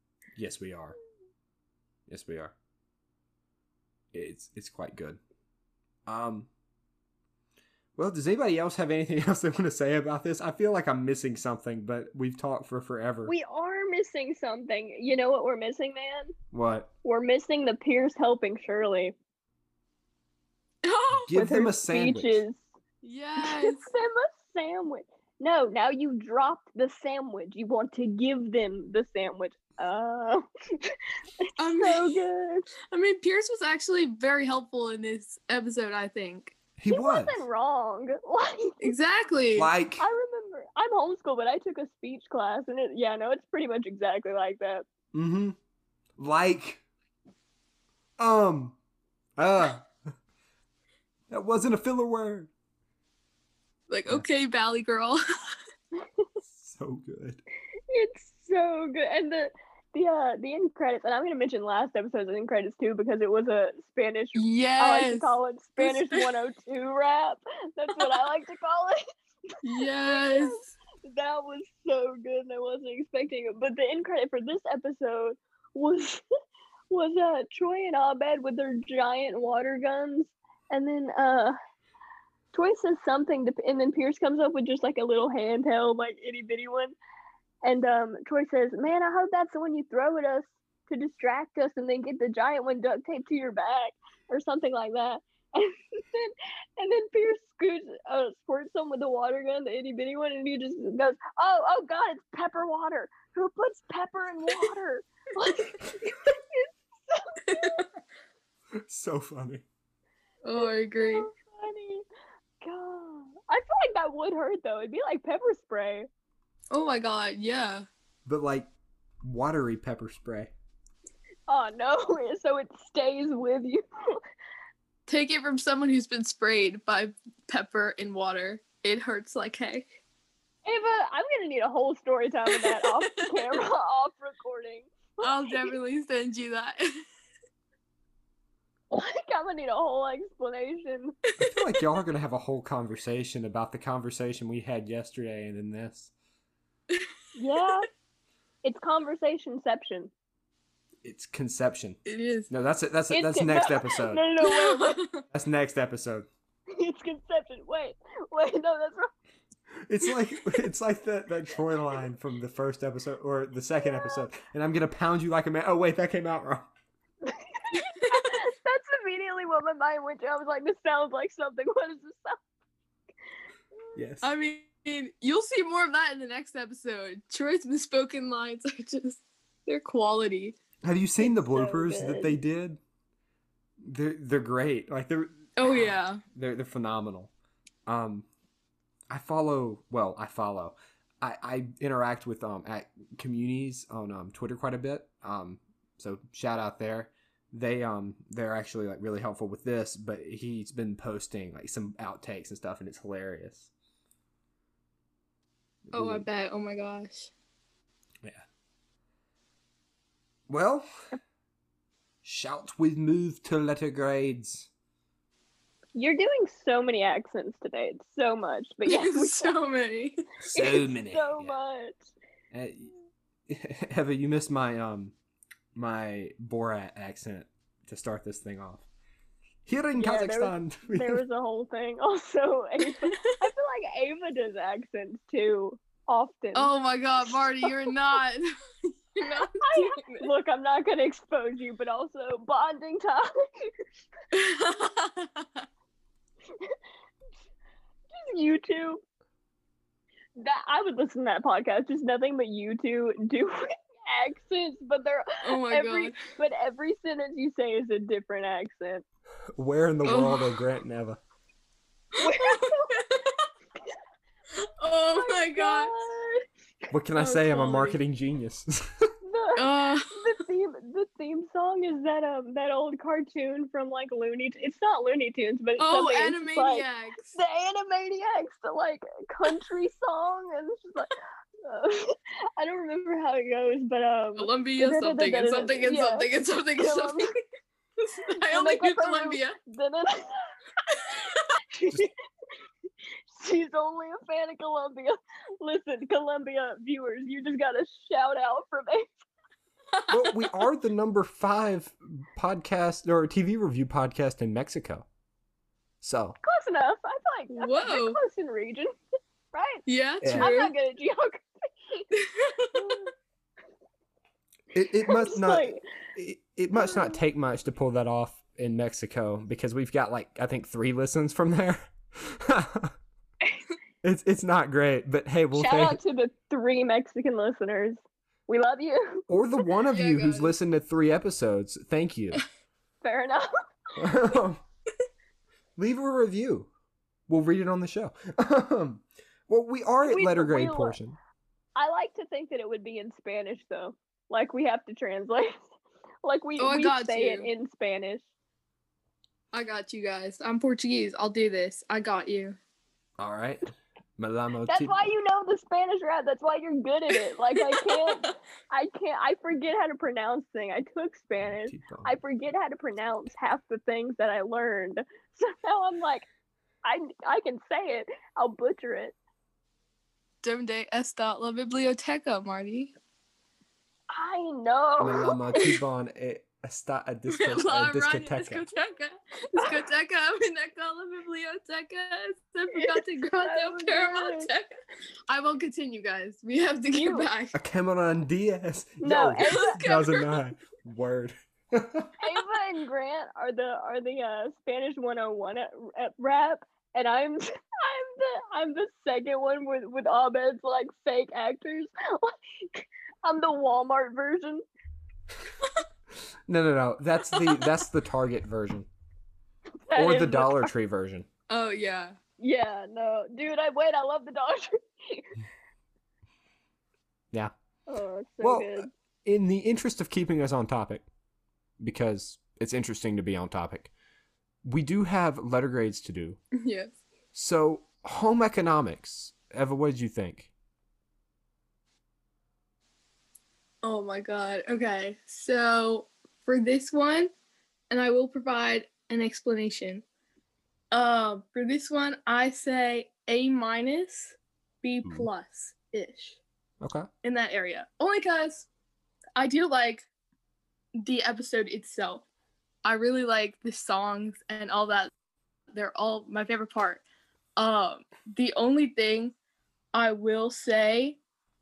yes, we are. Yes, we are. It's it's quite good. Um. Well, does anybody else have anything else they want to say about this? I feel like I'm missing something, but we've talked for forever. We are missing something. You know what we're missing, man? What? We're missing the Pierce helping Shirley. Oh, Give with them her a sandwich. speeches. yes. Give them a sandwich. No, now you dropped the sandwich. You want to give them the sandwich. Oh, it's I so mean- good. I mean, Pierce was actually very helpful in this episode, I think. He, He was. wasn't wrong. Like, Exactly. Like, I remember, I'm homeschooled, but I took a speech class, and it, yeah, no, it's pretty much exactly like that. mm-hmm. Like, um, uh, that wasn't a filler word. Like, okay, Valley Girl. So good. It's so good, and the the uh the end credits, and I'm gonna mention last episode's end credits too because it was a Spanish. I like to yes. call it Spanish one oh two rap. That's what I like to call it. Yes. That was so good, and I wasn't expecting it. But the end credit for this episode was was uh Troy and Abed with their giant water guns, and then uh Troy says something, to, and then Pierce comes up with just like a little handheld, like itty bitty one. And um, Troy says, "Man, I hope that's the one you throw at us to distract us, and then get the giant one duct taped to your back, or something like that." And then, and then Pierce scoots, uh, squirts them with the water gun, the itty bitty one, and he just goes, "Oh, oh God, it's pepper water. Who puts pepper in water?" Like, it's So funny. Oh, I agree. so funny. God, I feel like that would hurt though. It'd be like pepper spray. Oh my god, yeah. But like, watery pepper spray. Oh no! So it stays with you. Take it from someone who's been sprayed by pepper in water. It hurts like heck. Ava, I'm gonna need a whole story time of that off camera, off recording. I'll definitely send you that. Like, I'm gonna need a whole explanation. I feel like y'all are gonna have a whole conversation about the conversation we had yesterday and then this. Yeah, it's conversationception. It's conception. It is. No, that's it. That's it. It's That's con- next no, episode. No, no, no, wait, wait. That's next episode. It's conception. Wait, wait, no, that's wrong. It's like it's like that that Troy line from the first episode or the second episode. And I'm gonna pound you like a man. Oh wait, that came out wrong. That's immediately what my mind went to. I was like, this sounds like something. What does this sound? Yes. I mean, you'll see more of that in the next episode. Troy's misspoken lines are just, they're quality. Have you seen the It's so bloopers that good. they did? They're they're great. Like they're Oh yeah. they're they're phenomenal. Um, I follow. Well, I follow. I, I interact with um at communities on um Twitter quite a bit. Um, so shout out there. They um they're actually like really helpful with this. But he's been posting like some outtakes and stuff, and it's hilarious. Oh, I Really- bet. Oh my gosh. Yeah. Well, shout we move to letter grades. You're doing so many accents today. It's so much. But yeah, we so many. So it's many. So yeah. much. Uh, Eva, you missed my um my Borat accent to start this thing off. Here in Yeah, there Kazakhstan. There was a whole thing. Also, Ava, I feel like Ava does accents too often. Oh my god, Marty, you're not. You're not I, doing this. look, I'm not gonna expose you, but also bonding time. Just you two. That I would listen to that podcast. Just nothing but you two doing accents, but they're Oh my every god. but every sentence you say is a different accent. Where in the Oh. world are Grant and Eva? Oh my god. What can I Oh, say? I'm a quality. marketing genius. The, Uh, the theme the theme song is that um that old cartoon from like Looney T- it's not Looney Tunes, but it's oh, something it's just like Animaniacs. the Animaniacs, the like country song, and it's just like uh, I don't remember how it goes, but um Columbia something and something and Yeah. something and something and something. I Then only they knew got the little- Columbia. then it- She's only a fan of Columbia. Listen, Columbia viewers, you just got a shout out from me. Well, we are the number five podcast or T V review podcast in Mexico. So Close enough. I feel like that's like Whoa. we're close in region, right? Yeah, Yeah. true. I'm not good at geography. it, it must Just not like- it, it must not take much to pull that off in Mexico because we've got like I think three listens from there. it's it's not great, but hey, we'll Shout take out to the three Mexican listeners. We love you. or the one of Yeah, you who's guys. listened to three episodes. Thank you. Fair enough. Leave a review. We'll read it on the show. Well, we are at We- letter grade we- portion. I like to think that it would be in Spanish though. Like we have to translate. Like we, Oh, I we got say it you. in Spanish. I got you guys. I'm Portuguese. I'll do this. I got you. All right. Malamo That's Tip- why you know the Spanish rap. That's why you're good at it. Like I can't I can't I forget how to pronounce things. I took Spanish. T-bone. I forget how to pronounce half the things that I learned. So now I'm like, I I can say it. I'll butcher it. Donde está la biblioteca, Marty? I know. Malamo T-bone e- está a disco- a La radio discoteca. discoteca. Discoteca, Mineca, la biblioteca, Sepagate Grande, So good. Paramoteca. I won't continue, guys. We have to get You- back. A Cameron Diaz. No, Yo, Ava- two thousand nine. Word. Ava and Grant are the are the uh, Spanish one oh one at, at rap, and I'm I'm the I'm the second one with with Abed's like fake actors. Like I'm the Walmart version. No, no, no. That's the that's the Target version That or is the Dollar Tree version. Oh, yeah. Yeah, no, dude. I wait. I love the Dollar Tree. Yeah. Oh, it's so Well, good. In the interest of keeping us on topic, because it's interesting to be on topic, we do have letter grades to do. Yes. So, home economics. Eva, what did you think? Oh my god. Okay. So for this one, and I will provide an explanation. Um, for this one, I say A minus, B Hmm. plus ish Okay. in that area. Only because I do like the episode itself. I really like the songs and all that. They're all my favorite part. Um, the only thing I will say,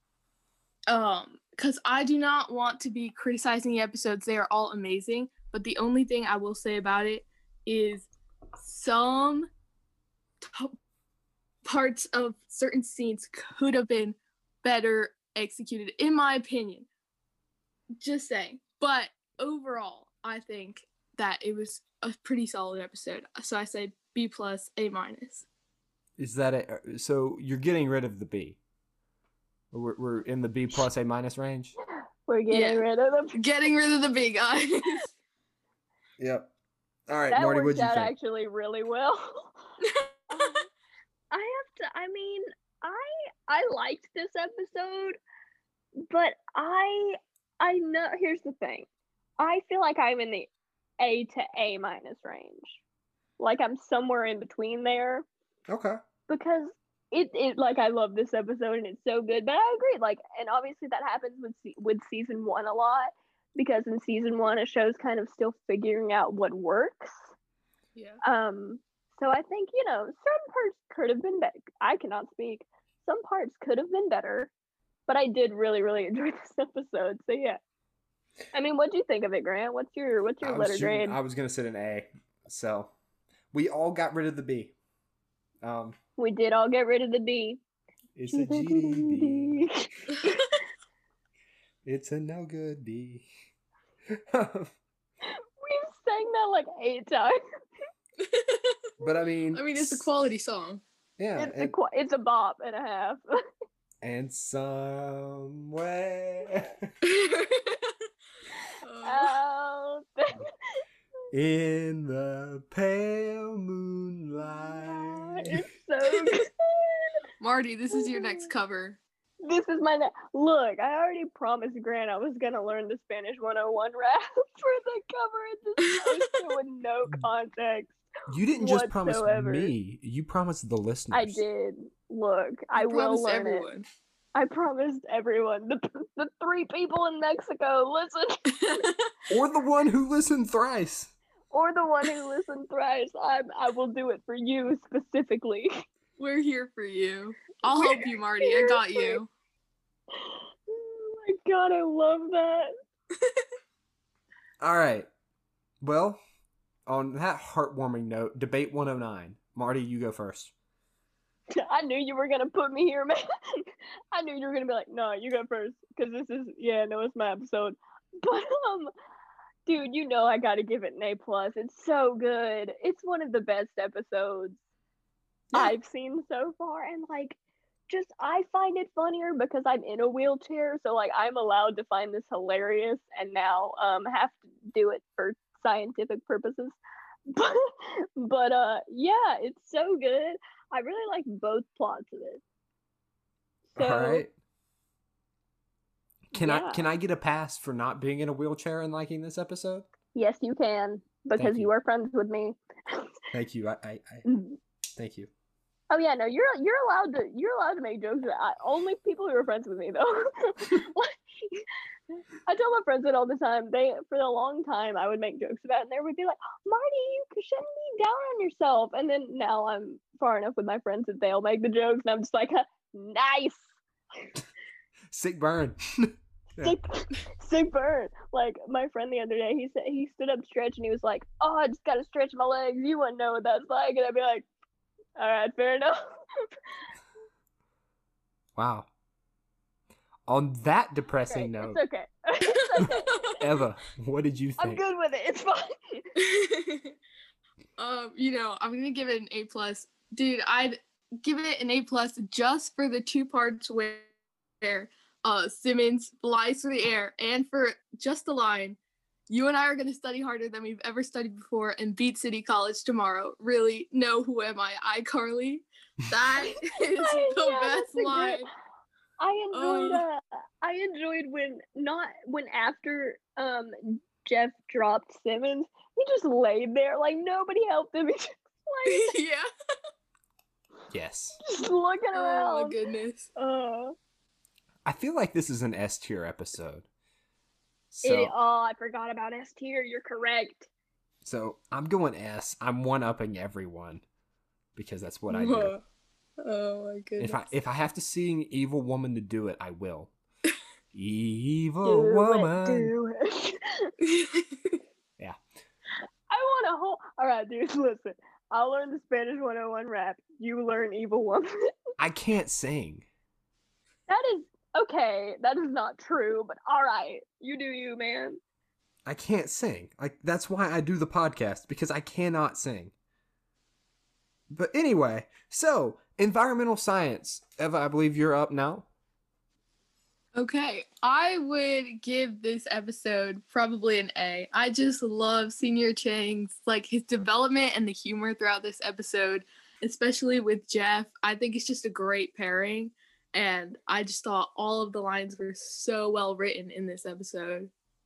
um, because I do not want to be criticizing the episodes. They are all amazing. But the only thing I will say about it is some t- parts of certain scenes could have been better executed, in my opinion. Just saying. But overall, I think that it was a pretty solid episode. So I say B plus, A minus. Is that it? So you're getting rid of the B. We're, we're in the B plus A minus range. We're getting yeah. rid of them. Getting rid of the B, guys. Yep. All right, That Marty, worked what'd you out think? actually really well. Um, I have to. I mean, I I liked this episode, but I I know. Here's the thing. I feel like I'm in the A to A minus range. Like I'm somewhere in between there Okay. because it it like I love this episode and it's so good. But I agree. Like, and obviously that happens with se- with season one a lot because in season one a show's kind of still figuring out what works. Yeah. Um, so I think, you know, certain parts could have been better. I cannot speak. Some parts could have been better, but I did really, really enjoy this episode. So yeah. I mean, what do you think of it, Grant? What's your what's your I letter was, shooting- grade? I was gonna sit an A, so we all got rid of the B. Um, We did all get rid of the B. it's a G D B. It's a no good B. We've sang that like eight times. But I mean, I mean, it's a quality song. Yeah, It's a and, qu- it's a bop and a half. and somewhere Oh. Out in the pale moonlight. it's so good. Marty, this is your next cover. This is my ne- look. I already promised Grant I was gonna learn the Spanish one oh one rap for the cover of this poster with no context. You didn't just promise whatsoever. me; you promised the listeners. I did. Look, I will Promise learn it. everyone. I promised everyone. The the three people in Mexico, listen. Or the one who listened thrice. or the one who listened thrice. I'm I will do it for you specifically. We're here for you. I'll We're help you, Marty. I here got for you. Oh my god, I love that. All right. Well, on that heartwarming note, debate one oh nine. Marty, you go first. I knew you were gonna put me here, man. I knew you were gonna be like, no, you go first, because this is, yeah, no, it's my episode. But um, dude, you know I gotta give it an A plus. It's so good. It's one of the best episodes Yeah. I've seen so far, and like, just I find it funnier because I'm in a wheelchair, so like I'm allowed to find this hilarious, and now um have to do it for scientific purposes. But but uh, yeah, it's so good. I really like both plots of it. So, All right. Can I yeah. can I get a pass for not being in a wheelchair and liking this episode? Yes, you can, because Thank you. you are friends with me. Thank you. I, I, I thank you. Oh yeah, no, you're you're allowed to you're allowed to make jokes. I, only people who are friends with me though. I tell my friends it all the time. They for a long time I would make jokes about it, and they would be like, "Marty, you shouldn't be down on yourself." And then now I'm far enough with my friends that they'll make the jokes, and I'm just like, "Nice, Sick burn. Yeah. sick, sick burn." Like my friend the other day, he said he stood up stretch, and he was like, "Oh, I just gotta stretch my legs. You wouldn't know what that's like." And I'd be like, "All right, fair enough." Wow. On that depressing Great, note, it's okay. It's okay. Eva, what did you I'm think? good with it. It's fine. um, you know, I'm gonna give it an A plus. Dude, I'd give it an A plus just for the two parts where uh Simmons flies through the air, and for just the line, "You and I are gonna study harder than we've ever studied before and beat City College tomorrow. Really? No, who am I? iCarly." That is I- the yeah, best that's a line. great- I enjoyed. Uh. Uh, I enjoyed when not when after um Jeff dropped Simmons, he just laid there like nobody helped him. He just like Yeah. Yes. just looking Oh around. my goodness. Uh, I feel like this is an S tier episode. it, So, oh, I forgot about S tier. You're correct. so I'm going S. I'm one upping everyone because that's what I do. Whoa. Oh my goodness. If I if I have to sing "Evil Woman" to do it, I will. Evil Do woman. it, do it. Yeah. I want a whole. All right, dude. Listen, I'll learn the Spanish one oh one rap. You learn Evil Woman. I can't sing. That is okay. That is not true, but all right. You do you, man. I can't sing. Like that's why I do the podcast because I cannot sing. But anyway, so environmental science. Eva, I believe you're up now. Okay, I would give this episode probably an A. I just love Senior Chang's, like, his development and the humor throughout this episode, especially with Jeff. I think it's just a great pairing, and I just thought all of the lines were so well written in this episode.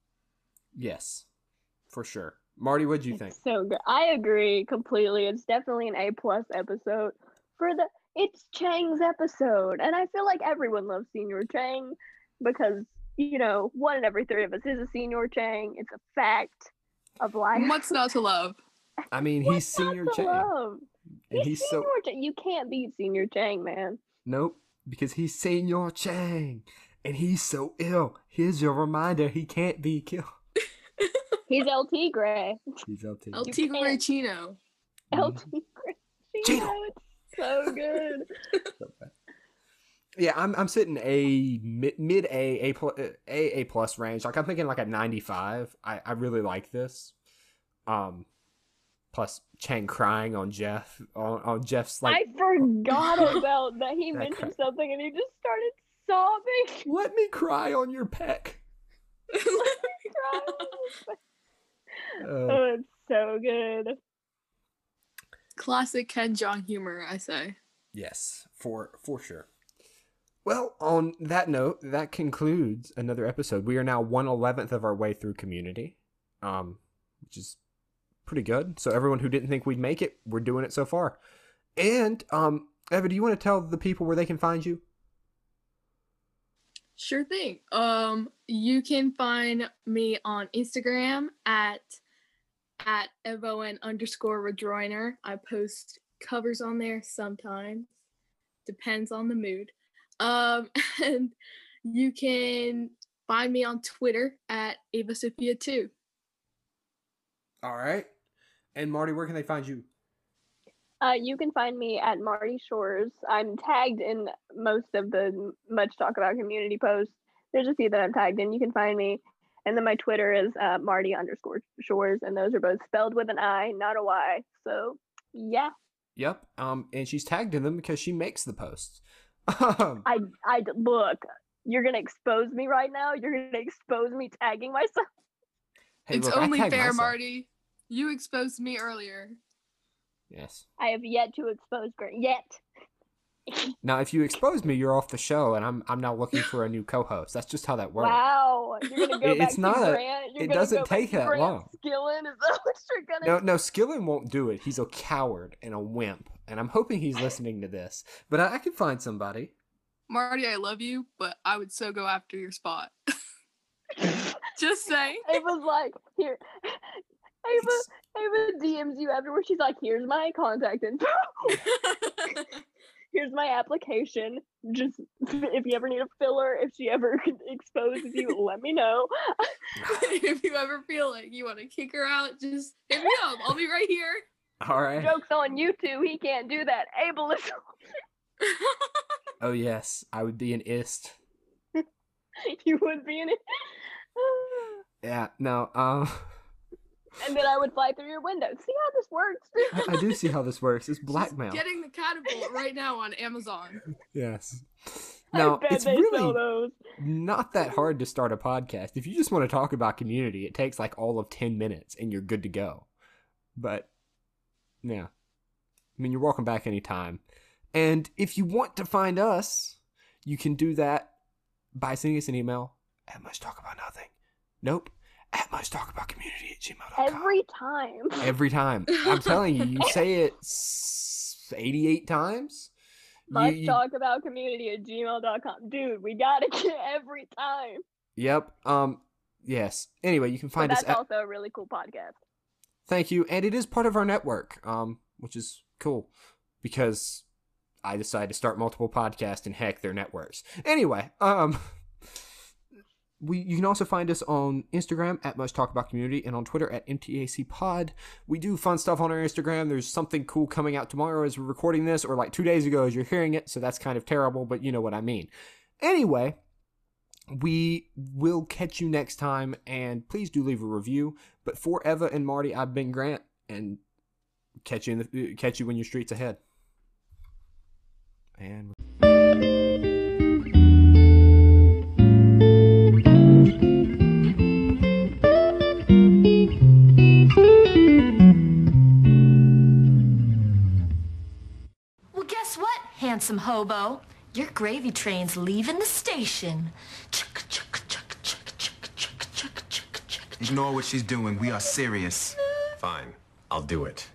Yes, for sure. Marty, what'd you think? It's so good. I agree completely. It's definitely an A plus episode for the. It's Chang's episode, and I feel like everyone loves Senior Chang because you know one in every three of us is a Senior Chang. It's a fact of life. What's not to love? I mean, What's he's Senior not to Chang. love? And He's, he's Senior so Chang. You can't beat Senior Chang, man. Nope, because he's Senior Chang. And he's so ill. Here's your reminder he can't be killed. He's L T Gray. He's L T. El Tigre can't- Chino. L T Gray. Chino. It's so good. Yeah, I'm I'm sitting a mid, mid A A plus A A plus range. Like I'm thinking like a ninety-five. I I really like this. Um, plus Chang crying on Jeff on, on Jeff's like. I forgot about that. He That mentioned cra- something and he just started sobbing. Let me cry on your peck. Uh, Oh, it's so good. Classic Ken Jeong humor, I say. yes, for for sure. Well, on that note, that concludes another episode. We are now one eleventh of our way through Community, um, which is pretty good. So everyone who didn't think we'd make it, we're doing it so far. And um, Eva, do you want to tell the people where they can find you? Sure thing. Um, you can find me on Instagram at at evon underscore rejoiner. I post covers on there sometimes. Depends on the mood. Um, and you can find me on Twitter at Ava Sophia two. All right. And Marty, where can they find you? Uh, you can find me at Marty Shores. I'm tagged in most of the Much Talk About community posts. There's a few that I'm tagged in. You can find me. And then my Twitter is uh, Marty underscore Shores. And those are both spelled with an I, not a Y. So, yeah. Yep. Um, and she's tagged in them because she makes the posts. Um, I, I, look, you're going to expose me right now? You're going to expose me tagging myself? hey, It's look, I only tag fair, myself. Marty. You exposed me earlier. Yes. I have yet to expose Grant. Yet. Now, if you expose me, you're off the show, and I'm I'm now looking for a new co-host. That's just how that works. Wow. You're going to go It- back it's to not a- Grant? You're it gonna doesn't go take back to that Grant long. Skillen? Is that what you're going to No, no, Skillen won't do it. He's a coward and a wimp, and I'm hoping he's listening to this. But I, I can find somebody. Marty, I love you, but I would so go after your spot. Just saying. It was like, here. Ava, It's- Ava D Ms you afterwards. She's like, here's my contact info. Here's my application. Just if you ever need a filler, if she ever exposes you, let me know. If you ever feel like you want to kick her out, just hit me up. I'll be right here. All right. Joke's on you two. He can't do that. Ableist. Oh yes, I would be an ist. You would be in it. Yeah. No. Um. And then I would fly through your window. See how this works? I, I do see how this works. It's blackmail. Getting the catapult right now on Amazon. Yes. I Now bet it's they really sell those. not that hard to start a podcast. If you just want to talk about community, it takes like all of ten minutes and you're good to go. But yeah. I mean, you're welcome back anytime. And if you want to find us, you can do that by sending us an email at much talk about nothing. Nope. At much talk about community at gmail dot com. Every time. Every time. I'm telling you, you say it eighty-eight times. Much You- you- talk about community at gmail dot com. Dude, we gotta get every time. Yep. Um. Yes. Anyway, you can But find us that's at. also a really cool podcast. Thank you, and it is part of our network, um, which is cool because I decided to start multiple podcasts, and heck, they're networks. Anyway, um, we you can also find us on Instagram at Much Talk About Community and on Twitter at M T A C Pod. We do fun stuff on our Instagram. There's something cool coming out tomorrow as we're recording this, or like two days ago as you're hearing it. So that's kind of terrible, but you know what I mean. Anyway. We will catch you next time, and please do leave a review. But for Eva and Marty, I've been Grant, and catch you in the, catch you when your streets ahead. And. Well, guess what, handsome hobo? Your gravy train's leaving the station. Chugga, chugga, chugga, chugga, chugga, chugga, chugga, chugga, chugga. Ignore what she's doing. We are serious. Fine. I'll do it.